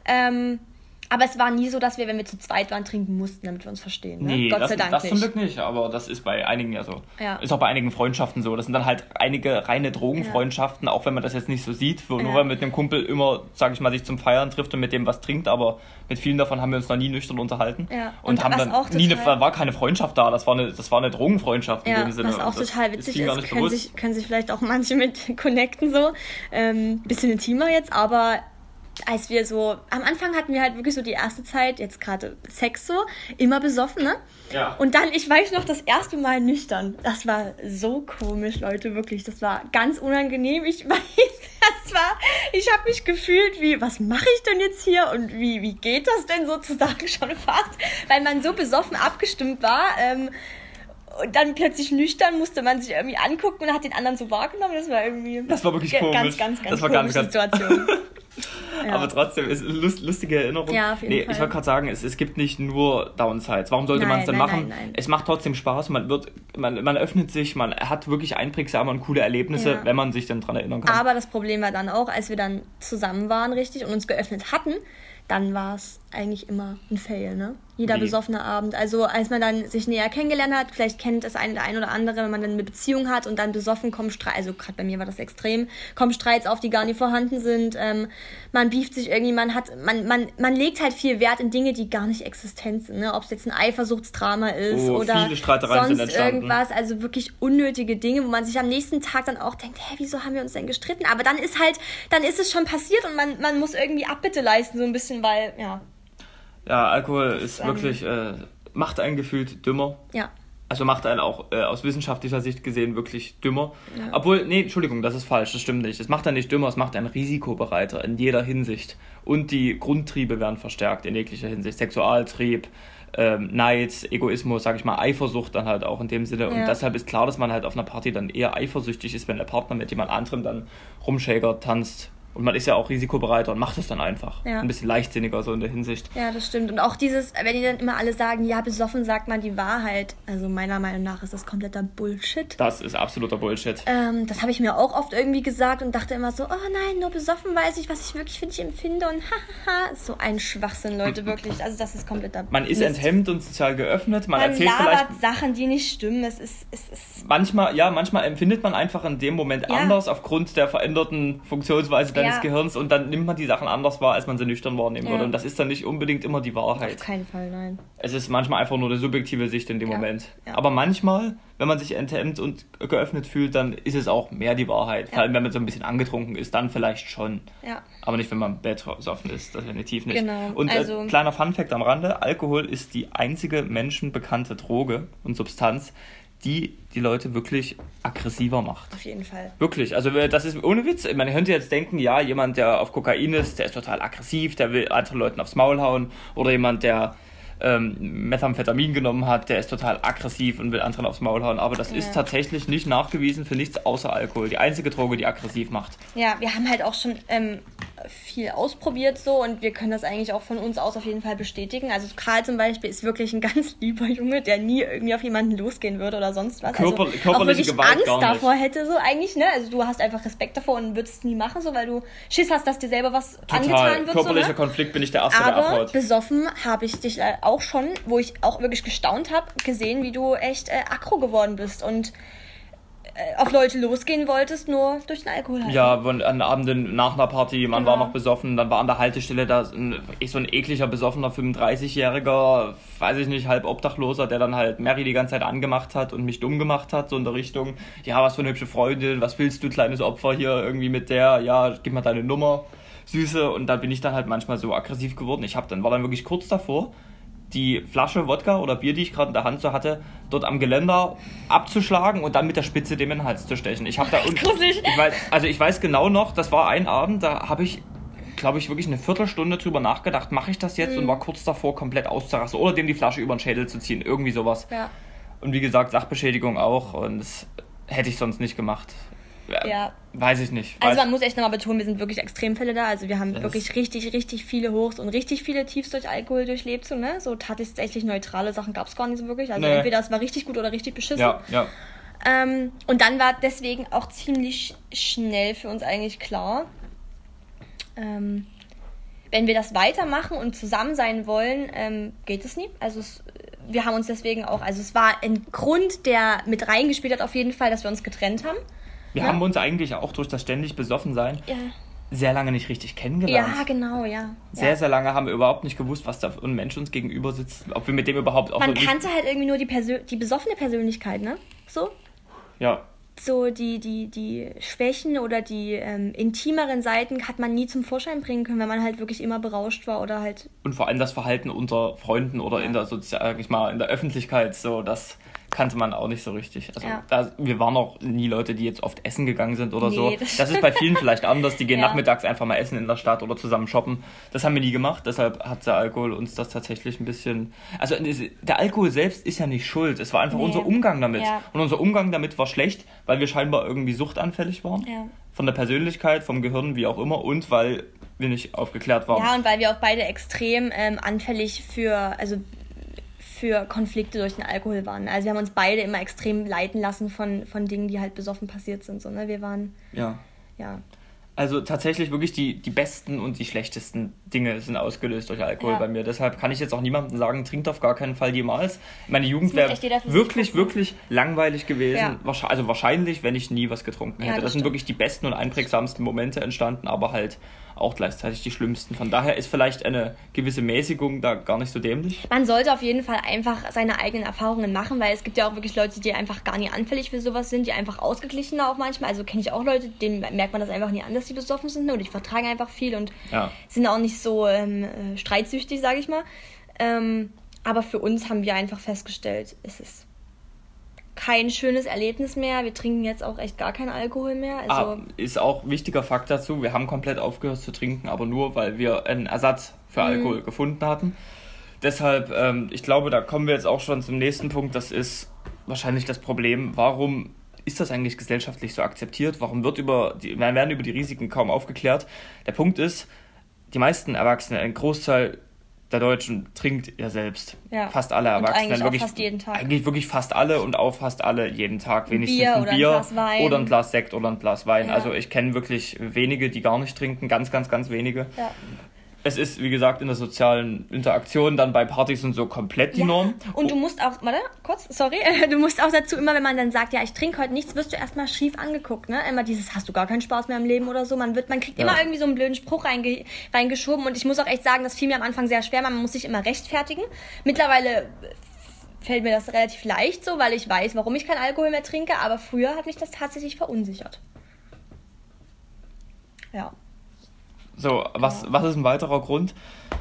Aber es war nie so, dass wir, wenn wir zu zweit waren, trinken mussten, damit wir uns verstehen. Ne? Nee, Gott sei Dank das zum Glück nicht, aber das ist bei einigen ja so. Ja. Ist auch bei einigen Freundschaften so. Das sind dann halt einige reine Drogenfreundschaften, auch wenn man das jetzt nicht so sieht, nur weil man mit einem Kumpel immer, sag ich mal, sich zum Feiern trifft und mit dem was trinkt, aber mit vielen davon haben wir uns noch nie nüchtern unterhalten. Ja. Und haben dann war keine Freundschaft da, das war eine Drogenfreundschaft in dem Sinne. Was auch total witzig ist, können sich vielleicht auch manche mit connecten so. Bisschen intimer jetzt, aber als wir so, am Anfang hatten wir halt wirklich so die erste Zeit, jetzt gerade Sex so, immer besoffen, ne? Ja. Und dann, ich weiß noch, das erste Mal nüchtern. Das war so komisch, Leute, wirklich. Das war ganz unangenehm. Ich weiß, ich habe mich gefühlt wie, was mache ich denn jetzt hier? Und wie geht das denn sozusagen schon fast? Weil man so besoffen abgestimmt war, und dann plötzlich nüchtern musste man sich irgendwie angucken und hat den anderen so wahrgenommen. Das war wirklich komisch. Ganz komische Situation. Ja. Aber trotzdem ist lustige Erinnerung. Ja, auf jeden Fall. Ich wollte gerade sagen, es gibt nicht nur Downsides. Warum sollte man es denn machen? Nein. Es macht trotzdem Spaß, man öffnet sich, man hat wirklich einprägsame und coole Erlebnisse, wenn man sich dann dran erinnern kann. Aber das Problem war dann auch, als wir dann zusammen waren richtig und uns geöffnet hatten, dann war es eigentlich immer ein Fail, ne? Jeder besoffene Abend. Also als man dann sich näher kennengelernt hat, vielleicht kennt das der ein oder andere, wenn man dann eine Beziehung hat und dann besoffen kommen Streits, also gerade bei mir war das extrem, kommen Streits auf, die gar nicht vorhanden sind. Man beeft sich irgendwie, man legt halt viel Wert in Dinge, die gar nicht existent sind, ne? Ob es jetzt ein Eifersuchtsdrama ist oder viele Streitereien sonst sind entstanden. Irgendwas. Also wirklich unnötige Dinge, wo man sich am nächsten Tag dann auch denkt, wieso haben wir uns denn gestritten? Aber dann ist es schon passiert und man muss irgendwie Abbitte leisten, so ein bisschen, weil, Ja, Alkohol ist wirklich, macht einen gefühlt dümmer. Ja. Also macht einen auch aus wissenschaftlicher Sicht gesehen wirklich dümmer. Ja. Obwohl, Entschuldigung, das ist falsch, das stimmt nicht. Es macht einen nicht dümmer, es macht einen risikobereiter in jeder Hinsicht. Und die Grundtriebe werden verstärkt in jeglicher Hinsicht. Sexualtrieb, Neid, Egoismus, sag ich mal, Eifersucht dann halt auch in dem Sinne. Ja. Und deshalb ist klar, dass man halt auf einer Party dann eher eifersüchtig ist, wenn der Partner mit jemand anderem dann rumschägert, tanzt. Und man ist ja auch risikobereiter und macht es dann einfach. Ja. Ein bisschen leichtsinniger so in der Hinsicht. Ja, das stimmt. Und auch dieses, wenn die dann immer alle sagen, ja, besoffen sagt man die Wahrheit. Also meiner Meinung nach ist das kompletter Bullshit. Das ist absoluter Bullshit. Das habe ich mir auch oft irgendwie gesagt und dachte immer so, oh nein, nur besoffen weiß ich, was ich wirklich für dich empfinde und hahaha. So ein Schwachsinn, Leute, wirklich. Also das ist kompletter Man ist enthemmt und sozial geöffnet. Man erzählt labert vielleicht Sachen, die nicht stimmen. Es ist manchmal empfindet man einfach in dem Moment anders aufgrund der veränderten Funktionsweise deines Gehirns und dann nimmt man die Sachen anders wahr, als man sie nüchtern wahrnehmen würde. Und das ist dann nicht unbedingt immer die Wahrheit. Auf keinen Fall, nein. Es ist manchmal einfach nur eine subjektive Sicht in dem Moment. Ja. Aber manchmal, wenn man sich enthemmt und geöffnet fühlt, dann ist es auch mehr die Wahrheit. Vor allem, wenn man so ein bisschen angetrunken ist, dann vielleicht schon. Ja. Aber nicht, wenn man besoffen ist, das definitiv nicht. Genau. Und kleiner Funfact am Rande, Alkohol ist die einzige menschenbekannte Droge und Substanz, die Leute wirklich aggressiver macht. Auf jeden Fall. Wirklich, also das ist ohne Witz. Man könnte jetzt denken, ja, jemand, der auf Kokain ist, der ist total aggressiv, der will anderen Leuten aufs Maul hauen. Oder jemand, der Methamphetamin genommen hat, der ist total aggressiv und will anderen aufs Maul hauen. Aber das ist tatsächlich nicht nachgewiesen für nichts außer Alkohol. Die einzige Droge, die aggressiv macht. Ja, wir haben halt auch schon viel ausprobiert so und wir können das eigentlich auch von uns aus auf jeden Fall bestätigen. Also Karl zum Beispiel ist wirklich ein ganz lieber Junge, der nie irgendwie auf jemanden losgehen würde oder sonst was. Körperliche auch wirklich Gewalt Angst gar nicht. davor hätte so eigentlich, ne? Also du hast einfach Respekt davor und würdest es nie machen, so weil du Schiss hast, dass dir selber was angetan wird. Körperlicher so, ne? Konflikt bin ich der Erste, der abhaut. Aber besoffen habe ich dich auch schon, wo ich auch wirklich gestaunt habe, gesehen, wie du echt aggro geworden bist und auf Leute losgehen wolltest, nur durch den Alkohol. Halt. Ja, an Abenden nach einer Party, man war noch besoffen, dann war an der Haltestelle da so ein ekliger, besoffener 35-jähriger, weiß ich nicht, halb Obdachloser, der dann halt Mary die ganze Zeit angemacht hat und mich dumm gemacht hat, so in der Richtung, ja, was für eine hübsche Freundin, was willst du, kleines Opfer hier irgendwie mit der, ja, gib mal deine Nummer, Süße, und da bin ich dann halt manchmal so aggressiv geworden. War dann wirklich kurz davor, die Flasche Wodka oder Bier, die ich gerade in der Hand so hatte, dort am Geländer abzuschlagen und dann mit der Spitze dem in den Hals zu stechen. Ich weiß genau noch, das war ein Abend, da habe ich, glaube ich, wirklich eine Viertelstunde drüber nachgedacht, mache ich das jetzt, und war kurz davor, komplett auszurasten oder dem die Flasche über den Schädel zu ziehen, irgendwie sowas. Ja. Und wie gesagt, Sachbeschädigung auch, und das hätte ich sonst nicht gemacht. Ja. Weiß ich nicht. Also man muss echt nochmal betonen, wir sind wirklich Extremfälle da. Also wir haben wirklich richtig, richtig viele Hochs und richtig viele Tiefs durch Alkohol durchlebt. So, ne? So tatsächlich neutrale Sachen gab es gar nicht so wirklich. Also entweder es war richtig gut oder richtig beschissen. Ja. Und dann war deswegen auch ziemlich schnell für uns eigentlich klar, wenn wir das weitermachen und zusammen sein wollen, geht es nie. Also wir haben uns deswegen auch, also es war ein Grund, der mit reingespielt hat auf jeden Fall, dass wir uns getrennt haben. Wir haben uns eigentlich auch durch das ständig Besoffensein sehr lange nicht richtig kennengelernt. Ja, genau, ja. Sehr, sehr lange haben wir überhaupt nicht gewusst, was da für ein Mensch uns gegenüber sitzt, ob wir mit dem überhaupt auch Man kannte halt irgendwie nur die besoffene Persönlichkeit, ne? So? Ja. So die Schwächen oder die intimeren Seiten hat man nie zum Vorschein bringen können, wenn man halt wirklich immer berauscht war oder halt... Und vor allem das Verhalten unter Freunden oder in der Öffentlichkeit, so, das kannte man auch nicht so richtig. Also wir waren auch nie Leute, die jetzt oft essen gegangen sind oder so. Das ist bei vielen vielleicht anders. Die gehen nachmittags einfach mal essen in der Stadt oder zusammen shoppen. Das haben wir nie gemacht. Deshalb hat der Alkohol uns das tatsächlich ein bisschen... Also der Alkohol selbst ist ja nicht schuld. Es war einfach unser Umgang damit. Ja. Und unser Umgang damit war schlecht, weil wir scheinbar irgendwie suchtanfällig waren. Ja. Von der Persönlichkeit, vom Gehirn, wie auch immer. Und weil wir nicht aufgeklärt waren. Ja, und weil wir auch beide extrem anfällig für Konflikte durch den Alkohol waren. Also wir haben uns beide immer extrem leiten lassen von Dingen, die halt besoffen passiert sind. So, ne? Wir waren... Ja. Also tatsächlich wirklich die besten und die schlechtesten Dinge sind ausgelöst durch Alkohol bei mir. Deshalb kann ich jetzt auch niemandem sagen, trinkt auf gar keinen Fall jemals. Meine Jugend wäre wirklich langweilig gewesen. Ja. Also wahrscheinlich, wenn ich nie was getrunken hätte. Das sind wirklich die besten und einprägsamsten Momente entstanden, aber halt auch gleichzeitig die schlimmsten. Von daher ist vielleicht eine gewisse Mäßigung da gar nicht so dämlich. Man sollte auf jeden Fall einfach seine eigenen Erfahrungen machen, weil es gibt ja auch wirklich Leute, die einfach gar nicht anfällig für sowas sind, die einfach ausgeglichener auch manchmal. Also kenne ich auch Leute, denen merkt man das einfach nie an, dass die besoffen sind, oder die vertragen einfach viel und sind auch nicht so streitsüchtig, sage ich mal. Aber für uns haben wir einfach festgestellt, es ist kein schönes Erlebnis mehr. Wir trinken jetzt auch echt gar keinen Alkohol mehr. Also ist auch ein wichtiger Fakt dazu. Wir haben komplett aufgehört zu trinken, aber nur, weil wir einen Ersatz für Alkohol gefunden hatten. Deshalb, ich glaube, da kommen wir jetzt auch schon zum nächsten Punkt. Das ist wahrscheinlich das Problem. Warum ist das eigentlich gesellschaftlich so akzeptiert? Warum werden über die Risiken kaum aufgeklärt? Der Punkt ist, die meisten Erwachsenen, ein Großteil der Deutschen trinkt ja selbst. Ja. Fast alle Erwachsenen. Und eigentlich fast jeden Tag. Eigentlich wirklich fast alle und auch fast alle jeden Tag. Wenigstens ein Bier oder ein Glas Wein. Oder ein Glas Sekt oder ein Glas Wein. Ja. Also ich kenne wirklich wenige, die gar nicht trinken. Ganz, ganz, ganz wenige. Ja. Es ist, wie gesagt, in der sozialen Interaktion dann bei Partys und so komplett die Norm. Und du musst auch, du musst auch dazu immer, wenn man dann sagt, ja, ich trinke heute nichts, wirst du erstmal schief angeguckt, ne? Immer dieses, hast du gar keinen Spaß mehr im Leben oder so. Man kriegt immer irgendwie so einen blöden Spruch reingeschoben und ich muss auch echt sagen, das fiel mir am Anfang sehr schwer, man muss sich immer rechtfertigen. Mittlerweile fällt mir das relativ leicht so, weil ich weiß, warum ich keinen Alkohol mehr trinke, aber früher hat mich das tatsächlich verunsichert. Ja. So, was ist ein weiterer Grund?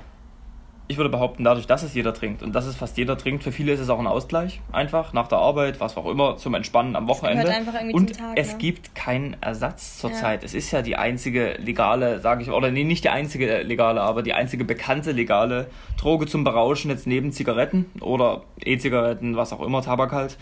Ich würde behaupten, dadurch, dass es jeder trinkt und dass es fast jeder trinkt, für viele ist es auch ein Ausgleich, einfach nach der Arbeit, was auch immer, zum Entspannen am Wochenende. Das gehört einfach irgendwie und zum Tag, es gibt keinen Ersatz zurzeit. Es ist ja die einzige legale, nicht die einzige legale, aber die einzige bekannte legale Droge zum Berauschen jetzt neben Zigaretten oder E-Zigaretten, was auch immer, Tabak halt.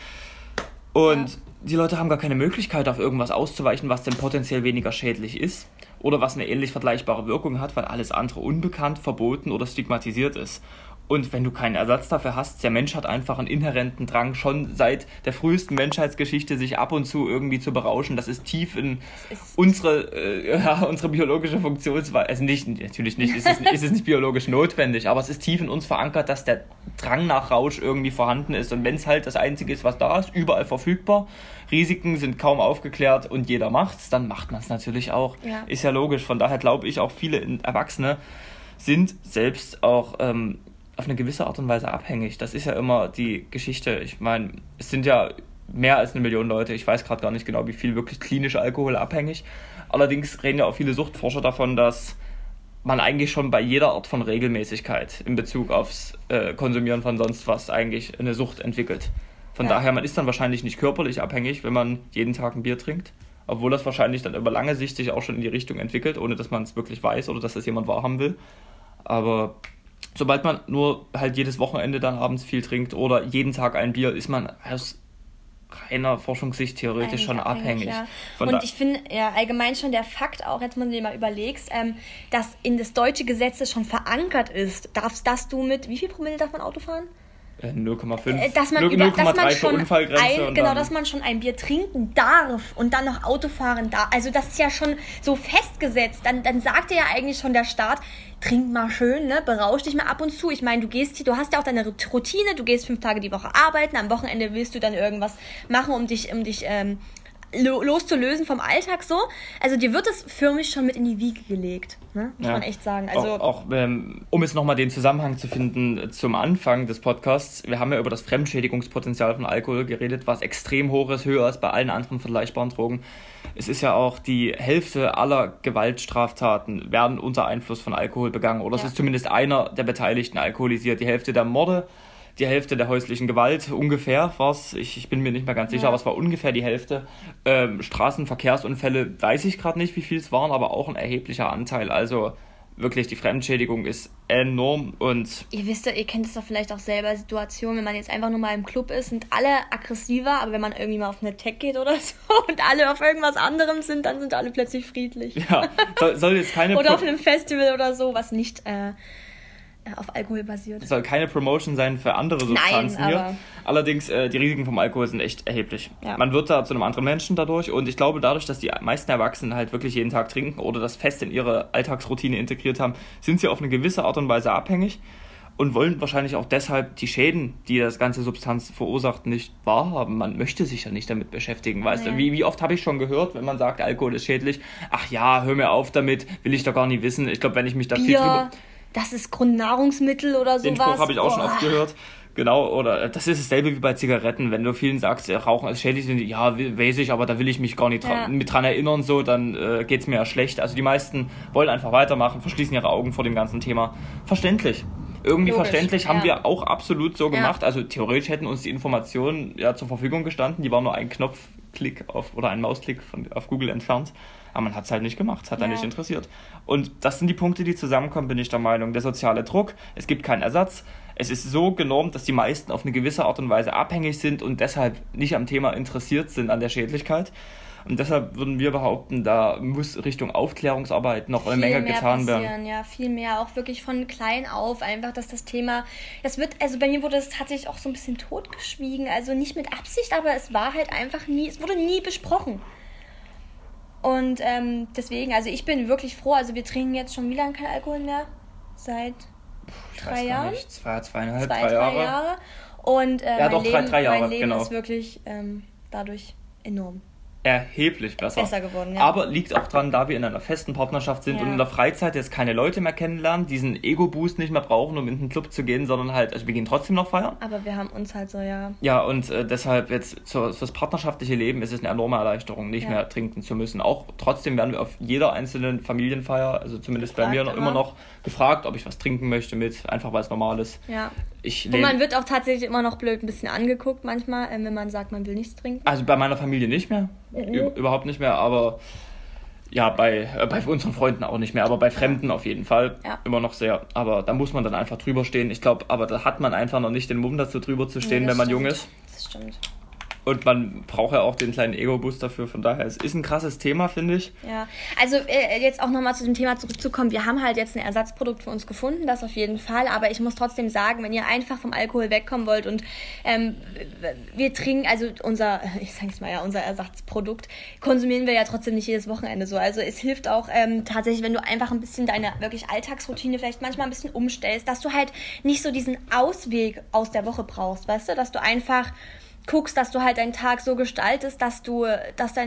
Und die Leute haben gar keine Möglichkeit, auf irgendwas auszuweichen, was denn potenziell weniger schädlich ist oder was eine ähnlich vergleichbare Wirkung hat, weil alles andere unbekannt, verboten oder stigmatisiert ist. Und wenn du keinen Ersatz dafür hast, der Mensch hat einfach einen inhärenten Drang, schon seit der frühesten Menschheitsgeschichte sich ab und zu irgendwie zu berauschen. Das ist tief in unsere biologische Funktionsweise. Also natürlich nicht, ist es nicht biologisch notwendig, aber es ist tief in uns verankert, dass der Drang nach Rausch irgendwie vorhanden ist. Und wenn es halt das Einzige ist, was da ist, überall verfügbar, Risiken sind kaum aufgeklärt und jeder macht's, dann macht man es natürlich auch. Ja. Ist ja logisch. Von daher glaube ich, auch viele Erwachsene sind selbst auch auf eine gewisse Art und Weise abhängig. Das ist ja immer die Geschichte. Ich meine, es sind ja mehr als 1 Million Leute. Ich weiß gerade gar nicht genau, wie viel wirklich klinisch alkoholabhängig. Allerdings reden ja auch viele Suchtforscher davon, dass man eigentlich schon bei jeder Art von Regelmäßigkeit in Bezug aufs Konsumieren von sonst was eigentlich eine Sucht entwickelt. Von daher, man ist dann wahrscheinlich nicht körperlich abhängig, wenn man jeden Tag ein Bier trinkt. Obwohl das wahrscheinlich dann über lange Sicht sich auch schon in die Richtung entwickelt, ohne dass man es wirklich weiß oder dass das jemand wahrhaben will. Aber sobald man nur halt jedes Wochenende dann abends viel trinkt oder jeden Tag ein Bier, ist man aus reiner Forschungssicht theoretisch schon abhängig. Ja. Und ich finde ja allgemein schon der Fakt auch, jetzt wenn du dir mal überlegst, dass in das deutsche Gesetz schon verankert ist, dass du mit, wie viel Promille darf man Auto fahren? 0,5. 0,3 für Unfallgrenze. Dass man schon ein Bier trinken darf und dann noch Auto fahren darf. Also das ist ja schon so festgesetzt. Dann sagt dir ja eigentlich schon der Staat, trink mal schön, ne, berausch dich mal ab und zu. Ich meine, du hast ja auch deine Routine, du gehst 5 Tage die Woche arbeiten, am Wochenende willst du dann irgendwas machen, um dich loszulösen vom Alltag so. Also dir wird es förmlich schon mit in die Wiege gelegt, ne? Muss man echt sagen. Also auch um jetzt nochmal den Zusammenhang zu finden zum Anfang des Podcasts, wir haben ja über das Fremdschädigungspotenzial von Alkohol geredet, was extrem hoch ist, höher als bei allen anderen vergleichbaren Drogen. Es ist ja auch die Hälfte aller Gewaltstraftaten werden unter Einfluss von Alkohol begangen oder es ist zumindest einer der Beteiligten alkoholisiert. Die Hälfte der Morde, die Hälfte der häuslichen Gewalt, ungefähr war es, ich bin mir nicht mehr ganz sicher, aber es war ungefähr die Hälfte. Straßenverkehrsunfälle, weiß ich gerade nicht, wie viel es waren, aber auch ein erheblicher Anteil. Also wirklich, die Fremdschädigung ist enorm und... Ihr kennt es doch vielleicht auch selber, Situationen, wenn man jetzt einfach nur mal im Club ist, sind alle aggressiver, aber wenn man irgendwie mal auf eine Tech geht oder so und alle auf irgendwas anderem sind, dann sind alle plötzlich friedlich. Ja, soll jetzt keine... oder auf einem Festival oder so, was nicht... auf Alkohol basiert. Es soll keine Promotion sein für andere Substanzen hier. Allerdings, die Risiken vom Alkohol sind echt erheblich. Ja. Man wird da zu einem anderen Menschen dadurch und ich glaube, dadurch, dass die meisten Erwachsenen halt wirklich jeden Tag trinken oder das fest in ihre Alltagsroutine integriert haben, sind sie auf eine gewisse Art und Weise abhängig und wollen wahrscheinlich auch deshalb die Schäden, die das ganze Substanz verursacht, nicht wahrhaben. Man möchte sich ja nicht damit beschäftigen. Weißt du, wie oft habe ich schon gehört, wenn man sagt, Alkohol ist schädlich, ach ja, hör mir auf damit, will ich doch gar nicht wissen. Ich glaube, wenn ich mich da viel drüber... Das ist Grundnahrungsmittel oder sowas. Den Spruch habe ich auch schon oft gehört. Genau, oder das ist dasselbe wie bei Zigaretten. Wenn du vielen sagst, Rauchen ist schädlich, sind die, ja, weiß ich, aber da will ich mich gar nicht mit dran erinnern, so, dann geht's mir ja schlecht. Also die meisten wollen einfach weitermachen, verschließen ihre Augen vor dem ganzen Thema. Verständlich. Irgendwie logisch, verständlich, haben wir auch absolut so gemacht. Also theoretisch hätten uns die Informationen zur Verfügung gestanden. Die waren nur ein Knopfklick oder ein Mausklick auf Google entfernt. Aber man hat es halt nicht gemacht, es hat da nicht interessiert. Und das sind die Punkte, die zusammenkommen, bin ich der Meinung. Der soziale Druck, es gibt keinen Ersatz. Es ist so genormt, dass die meisten auf eine gewisse Art und Weise abhängig sind und deshalb nicht am Thema interessiert sind, an der Schädlichkeit. Und deshalb würden wir behaupten, da muss Richtung Aufklärungsarbeit noch eine Menge getan werden. Ja, viel mehr, auch wirklich von klein auf, einfach, dass das Thema, also bei mir wurde es tatsächlich auch so ein bisschen totgeschwiegen, also nicht mit Absicht, aber es war halt einfach es wurde nie besprochen. Und deswegen, also ich bin wirklich froh, also wir trinken jetzt schon wie lange kein Alkohol mehr? seit Ich 3 weiß gar Jahren. nicht, 2,5, 3 3 Jahre. Jahre. Und Ja, doch, 3 Jahre, mein Leben genau. ist wirklich dadurch enorm Erheblich besser geworden, ja. Aber liegt auch dran, da wir in einer festen Partnerschaft sind Ja. und in der Freizeit jetzt keine Leute mehr kennenlernen, diesen Ego-Boost nicht mehr brauchen, um in den Club zu gehen, sondern halt, also wir gehen trotzdem noch feiern. Aber wir haben uns halt so, ja. Ja, und deshalb jetzt fürs partnerschaftliche Leben ist es eine enorme Erleichterung, nicht Ja. mehr trinken zu müssen. Auch trotzdem werden wir auf jeder einzelnen Familienfeier, also zumindest bei mir, Gefragt immer noch gefragt, ob ich was trinken möchte mit, einfach weil es normal ist. Ja. Ich Und man wird auch tatsächlich immer noch blöd ein bisschen angeguckt manchmal, wenn man sagt, man will nichts trinken. Also bei meiner Familie nicht mehr, überhaupt nicht mehr, aber ja, bei unseren Freunden auch nicht mehr, aber bei Fremden auf jeden Fall Ja. immer noch sehr. Aber da muss man dann einfach drüber stehen. Ich glaube, aber da hat man einfach noch nicht den Mumm dazu, drüber zu stehen, Nee, das wenn man stimmt. jung ist. Das stimmt. Und man braucht ja auch den kleinen Ego-Boost dafür, von daher, es ist ein krasses Thema, finde ich. Ja, also jetzt auch nochmal zu dem Thema zurückzukommen. Wir haben halt jetzt ein Ersatzprodukt für uns gefunden, das auf jeden Fall. Aber ich muss trotzdem sagen, wenn ihr einfach vom Alkohol wegkommen wollt und wir trinken, also unser Ersatzprodukt, konsumieren wir ja trotzdem nicht jedes Wochenende so. Also es hilft auch tatsächlich, wenn du einfach ein bisschen deine wirklich Alltagsroutine vielleicht manchmal ein bisschen umstellst, dass du halt nicht so diesen Ausweg aus der Woche brauchst, weißt du? Dass du einfach guckst, dass du halt deinen Tag so gestaltest, weißt du, was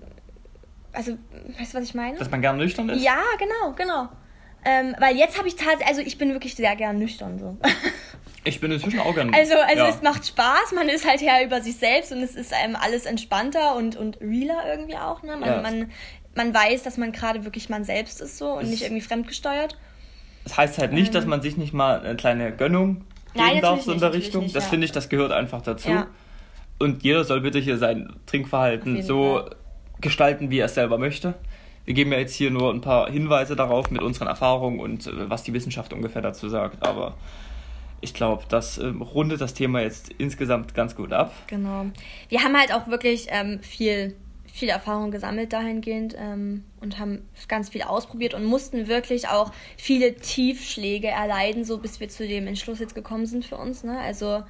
ich meine? Dass man gern nüchtern ist? Ja, genau. Weil jetzt habe ich tatsächlich, also ich bin wirklich sehr gern nüchtern so. Ich bin inzwischen auch gern. Also ja. Es macht Spaß, man ist halt Herr über sich selbst und es ist alles entspannter und realer irgendwie auch, ne? Man weiß, dass man gerade wirklich man selbst ist so und nicht irgendwie fremdgesteuert. Das heißt halt nicht, dass man sich nicht mal eine kleine Gönnung geben darf, so in der Richtung. Nicht, das ja. finde ich, das gehört einfach dazu. Ja. Und jeder soll bitte hier sein Trinkverhalten so Fall. gestalten, wie er es selber möchte. Wir geben ja jetzt hier nur ein paar Hinweise darauf mit unseren Erfahrungen und was die Wissenschaft ungefähr dazu sagt. Aber ich glaube, das rundet das Thema jetzt insgesamt ganz gut ab. Genau. Wir haben halt auch wirklich viel Erfahrung gesammelt dahingehend und haben ganz viel ausprobiert und mussten wirklich auch viele Tiefschläge erleiden, so bis wir zu dem Entschluss jetzt gekommen sind für uns. Ne? Also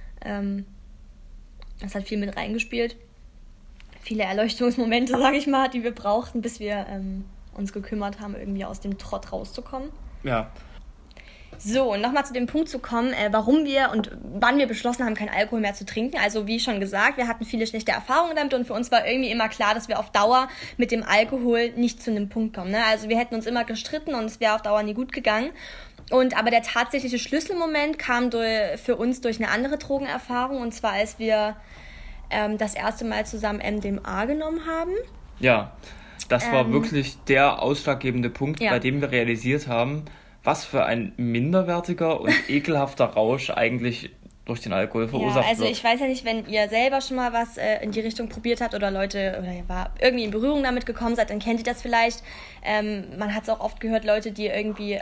das hat viel mit reingespielt. Viele Erleuchtungsmomente, sage ich mal, die wir brauchten, bis wir uns gekümmert haben, irgendwie aus dem Trott rauszukommen. Ja. So, und nochmal zu dem Punkt zu kommen, warum wir und wann wir beschlossen haben, keinen Alkohol mehr zu trinken. Also wie schon gesagt, wir hatten viele schlechte Erfahrungen damit und für uns war irgendwie immer klar, dass wir auf Dauer mit dem Alkohol nicht zu einem Punkt kommen. Ne? Also wir hätten uns immer gestritten und es wäre auf Dauer nie gut gegangen. Aber der tatsächliche Schlüsselmoment kam für uns durch eine andere Drogenerfahrung, und zwar als wir das erste Mal zusammen MDMA genommen haben. Ja, das war wirklich der ausschlaggebende Punkt, Ja. bei dem wir realisiert haben, was für ein minderwertiger und ekelhafter Rausch eigentlich durch den Alkohol verursacht also wird. ich weiß ja nicht, wenn ihr selber schon mal was in die Richtung probiert habt oder Leute oder ihr war irgendwie in Berührung damit gekommen seid, dann kennt ihr das vielleicht. Man hat es auch oft gehört, Leute, die irgendwie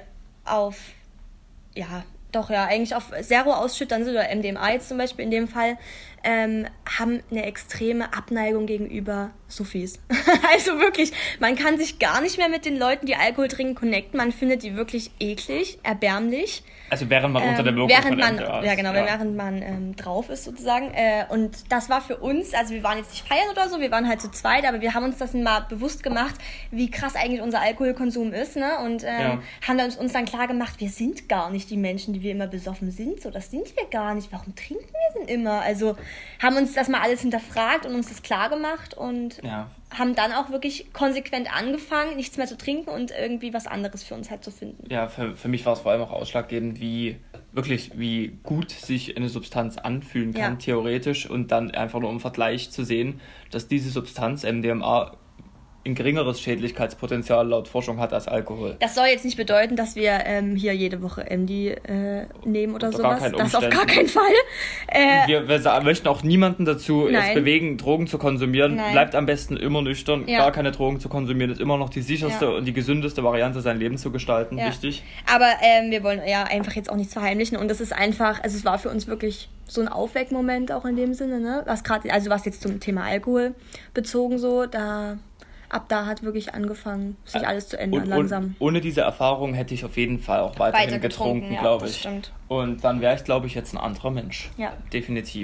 eigentlich auf Zero ausschüttern sind, oder MDMA jetzt zum Beispiel in dem Fall, haben eine extreme Abneigung gegenüber Suffis. Also wirklich, man kann sich gar nicht mehr mit den Leuten, die Alkohol trinken, connecten. Man findet die wirklich eklig, erbärmlich. Also während man unter der Wirkung von MDMA ist. Ja, genau, während man drauf ist sozusagen. Und das war für uns, also wir waren jetzt nicht feiern oder so, wir waren halt zu zweit, aber wir haben uns das mal bewusst gemacht, wie krass eigentlich unser Alkoholkonsum ist, ne? Und haben uns dann klar gemacht, wir sind gar nicht die Menschen, die wir immer besoffen sind. So, das sind wir gar nicht. Warum trinken wir denn immer? Also haben uns das mal alles hinterfragt und uns das klar gemacht und haben dann auch wirklich konsequent angefangen, nichts mehr zu trinken und irgendwie was anderes für uns halt zu finden. Ja, für mich war es vor allem auch ausschlaggebend, wie gut sich eine Substanz anfühlen kann, theoretisch, und dann einfach nur im Vergleich zu sehen, dass diese Substanz, MDMA, ein geringeres Schädlichkeitspotenzial laut Forschung hat als Alkohol. Das soll jetzt nicht bedeuten, dass wir hier jede Woche MD nehmen oder sowas. Das auf gar keinen Fall. Wir möchten auch niemanden dazu jetzt bewegen, Drogen zu konsumieren. Nein. Bleibt am besten immer nüchtern. Ja. Gar keine Drogen zu konsumieren ist immer noch die sicherste und die gesündeste Variante, sein Leben zu gestalten. Ja. Wichtig. Aber wir wollen einfach jetzt auch nichts verheimlichen, und das ist einfach, also es war für uns wirklich so ein Aufweckmoment auch in dem Sinne, ne? Was jetzt zum Thema Alkohol bezogen so, ab da hat wirklich angefangen, sich alles zu ändern, langsam. Ohne diese Erfahrung hätte ich auf jeden Fall auch weiterhin getrunken, glaube ich. Stimmt. Und dann wäre ich, glaube ich, jetzt ein anderer Mensch. Ja. Definitiv.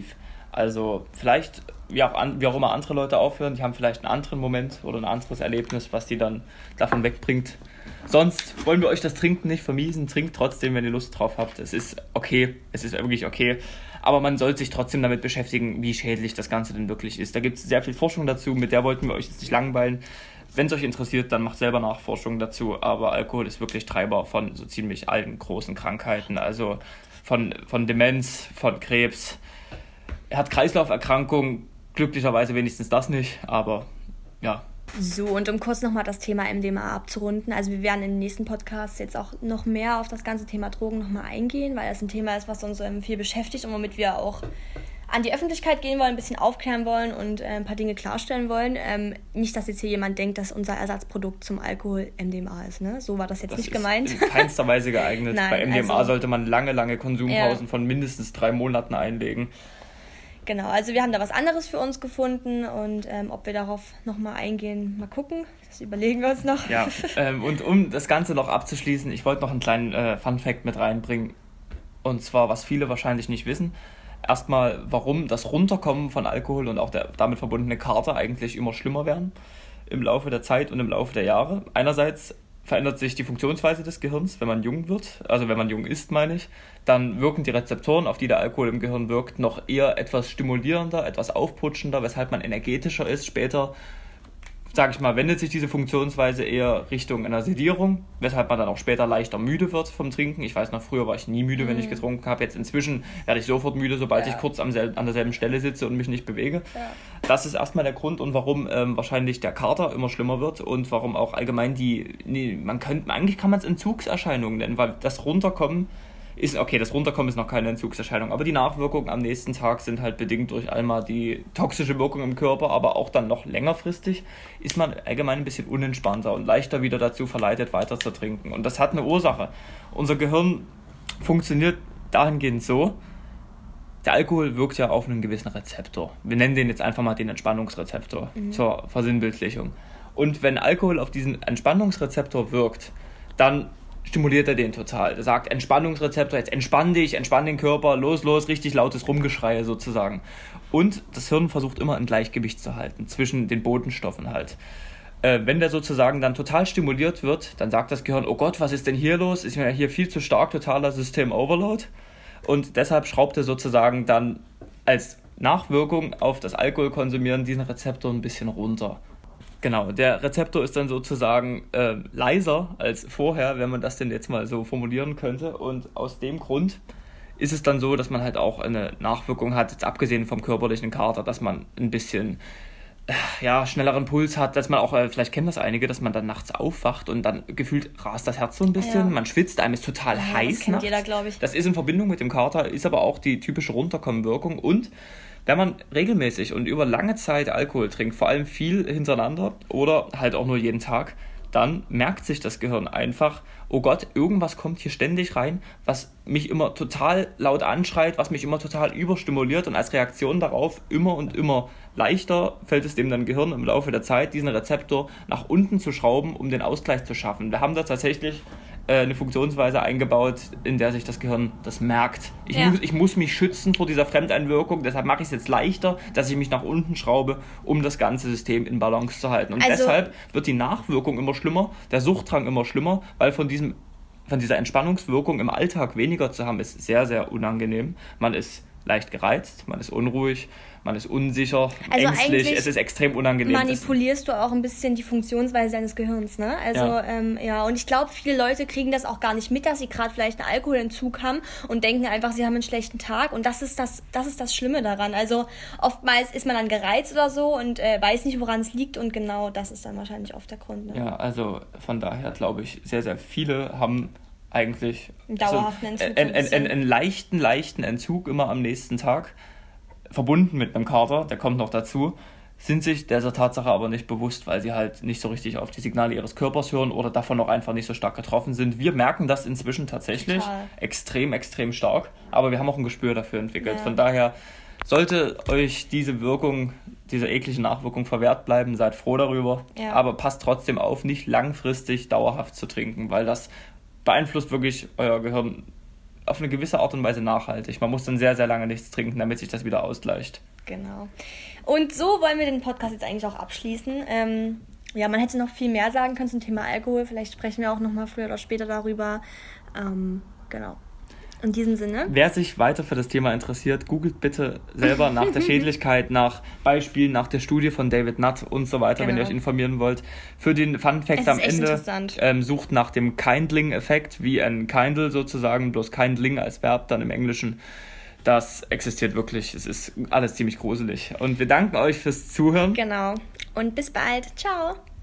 Also vielleicht, wie auch immer andere Leute aufhören, die haben vielleicht einen anderen Moment oder ein anderes Erlebnis, was die dann davon wegbringt. Sonst wollen wir euch das Trinken nicht vermiesen. Trinkt trotzdem, wenn ihr Lust drauf habt. Es ist okay, es ist wirklich okay. Aber man sollte sich trotzdem damit beschäftigen, wie schädlich das Ganze denn wirklich ist. Da gibt es sehr viel Forschung dazu, mit der wollten wir euch jetzt nicht langweilen. Wenn es euch interessiert, dann macht selber Nachforschung dazu. Aber Alkohol ist wirklich Treiber von so ziemlich allen großen Krankheiten. Also von Demenz, von Krebs. Herz-Kreislauf-Erkrankungen, glücklicherweise wenigstens das nicht. Aber ja. So, und um kurz nochmal das Thema MDMA abzurunden, also wir werden in den nächsten Podcasts jetzt auch noch mehr auf das ganze Thema Drogen nochmal eingehen, weil das ein Thema ist, was uns viel beschäftigt und womit wir auch an die Öffentlichkeit gehen wollen, ein bisschen aufklären wollen und ein paar Dinge klarstellen wollen. Nicht, dass jetzt hier jemand denkt, dass unser Ersatzprodukt zum Alkohol MDMA ist, ne? So war das jetzt nicht gemeint. In keinster Weise geeignet. Nein, bei MDMA sollte man lange Konsumpausen von mindestens 3 Monaten einlegen. Genau, also wir haben da was anderes für uns gefunden und ob wir darauf nochmal eingehen, mal gucken. Das überlegen wir uns noch. Ja, und um das Ganze noch abzuschließen, ich wollte noch einen kleinen Fun-Fact mit reinbringen. Und zwar, was viele wahrscheinlich nicht wissen. Erstmal, warum das Runterkommen von Alkohol und auch der damit verbundene Kater eigentlich immer schlimmer werden im Laufe der Zeit und im Laufe der Jahre. Einerseits verändert sich die Funktionsweise des Gehirns, wenn man jung wird, also wenn man jung ist, meine ich, dann wirken die Rezeptoren, auf die der Alkohol im Gehirn wirkt, noch eher etwas stimulierender, etwas aufputschender, weshalb man energetischer ist. Später, sage ich mal, wendet sich diese Funktionsweise eher Richtung einer Sedierung, weshalb man dann auch später leichter müde wird vom Trinken. Ich weiß noch, früher war ich nie müde, wenn ich getrunken habe. Jetzt inzwischen werde ich sofort müde, sobald ich kurz an derselben Stelle sitze und mich nicht bewege. Ja. Das ist erstmal der Grund und warum wahrscheinlich der Kater immer schlimmer wird und warum auch allgemein eigentlich kann man es Entzugserscheinungen nennen, weil das Runterkommen ist noch keine Entzugserscheinung, aber die Nachwirkungen am nächsten Tag sind halt bedingt durch einmal die toxische Wirkung im Körper, aber auch dann noch längerfristig ist man allgemein ein bisschen unentspannter und leichter wieder dazu verleitet, weiter zu trinken. Und das hat eine Ursache. Unser Gehirn funktioniert dahingehend so, der Alkohol wirkt ja auf einen gewissen Rezeptor. Wir nennen den jetzt einfach mal den Entspannungsrezeptor zur Versinnbildlichung. Und wenn Alkohol auf diesen Entspannungsrezeptor wirkt, dann stimuliert er den total. Er sagt, Entspannungsrezeptor, jetzt entspann dich, entspann den Körper, los, richtig lautes Rumgeschreie sozusagen. Und das Hirn versucht immer ein Gleichgewicht zu halten zwischen den Botenstoffen halt. Wenn der sozusagen dann total stimuliert wird, dann sagt das Gehirn, oh Gott, was ist denn hier los? Ist mir hier viel zu stark, totaler System-Overload. Und deshalb schraubt er sozusagen dann als Nachwirkung auf das Alkoholkonsumieren diesen Rezeptor ein bisschen runter. Genau, der Rezeptor ist dann sozusagen leiser als vorher, wenn man das denn jetzt mal so formulieren könnte. Und aus dem Grund ist es dann so, dass man halt auch eine Nachwirkung hat, jetzt abgesehen vom körperlichen Kater, dass man ein bisschen schnelleren Puls hat, dass man auch, vielleicht kennen das einige, dass man dann nachts aufwacht und dann gefühlt rast das Herz so ein bisschen, man schwitzt, einem ist total heiß das kennt nachts. Jeder, glaube ich. Das ist in Verbindung mit dem Kater, ist aber auch die typische Runterkommenwirkung. Und wenn man regelmäßig und über lange Zeit Alkohol trinkt, vor allem viel hintereinander oder halt auch nur jeden Tag, dann merkt sich das Gehirn einfach, oh Gott, irgendwas kommt hier ständig rein, was mich immer total laut anschreit, was mich immer total überstimuliert, und als Reaktion darauf immer und immer leichter fällt es dem dann Gehirn im Laufe der Zeit, diesen Rezeptor nach unten zu schrauben, um den Ausgleich zu schaffen. Wir haben da tatsächlich eine Funktionsweise eingebaut, in der sich das Gehirn das merkt. Ich muss mich schützen vor dieser Fremdeinwirkung, deshalb mache ich es jetzt leichter, dass ich mich nach unten schraube, um das ganze System in Balance zu halten. Und deshalb wird die Nachwirkung immer schlimmer, der Suchtdrang immer schlimmer, weil von dieser Entspannungswirkung im Alltag weniger zu haben, ist sehr, sehr unangenehm. Man ist leicht gereizt, man ist unruhig, man ist unsicher, also ängstlich, es ist extrem unangenehm. Manipulierst du auch ein bisschen die Funktionsweise deines Gehirns, ne? Also, und ich glaube, viele Leute kriegen das auch gar nicht mit, dass sie gerade vielleicht einen Alkoholentzug haben und denken einfach, sie haben einen schlechten Tag, und das ist das Schlimme daran. Also oftmals ist man dann gereizt oder so und weiß nicht, woran es liegt, und genau das ist dann wahrscheinlich oft der Grund. Ne? Ja, also von daher glaube ich, sehr, sehr viele haben eigentlich einen leichten Entzug immer am nächsten Tag, verbunden mit einem Kater, der kommt noch dazu, sind sich dieser Tatsache aber nicht bewusst, weil sie halt nicht so richtig auf die Signale ihres Körpers hören oder davon noch einfach nicht so stark getroffen sind. Wir merken das inzwischen tatsächlich extrem, extrem stark, aber wir haben auch ein Gespür dafür entwickelt. Ja. Von daher sollte euch diese eklige Nachwirkung verwehrt bleiben, seid froh darüber, aber passt trotzdem auf, nicht langfristig dauerhaft zu trinken, weil das beeinflusst wirklich euer Gehirn auf eine gewisse Art und Weise nachhaltig. Man muss dann sehr, sehr lange nichts trinken, damit sich das wieder ausgleicht. Genau. Und so wollen wir den Podcast jetzt eigentlich auch abschließen. Man hätte noch viel mehr sagen können zum Thema Alkohol. Vielleicht sprechen wir auch noch mal früher oder später darüber. Genau. In diesem Sinne. Wer sich weiter für das Thema interessiert, googelt bitte selber nach der Schädlichkeit, nach Beispielen, nach der Studie von David Nutt und so weiter, wenn ihr euch informieren wollt. Für den Fun Fact am Ende sucht nach dem Kindling-Effekt, wie ein Kindle sozusagen, bloß Kindling als Verb dann im Englischen. Das existiert wirklich. Es ist alles ziemlich gruselig. Und wir danken euch fürs Zuhören. Genau. Und bis bald. Ciao.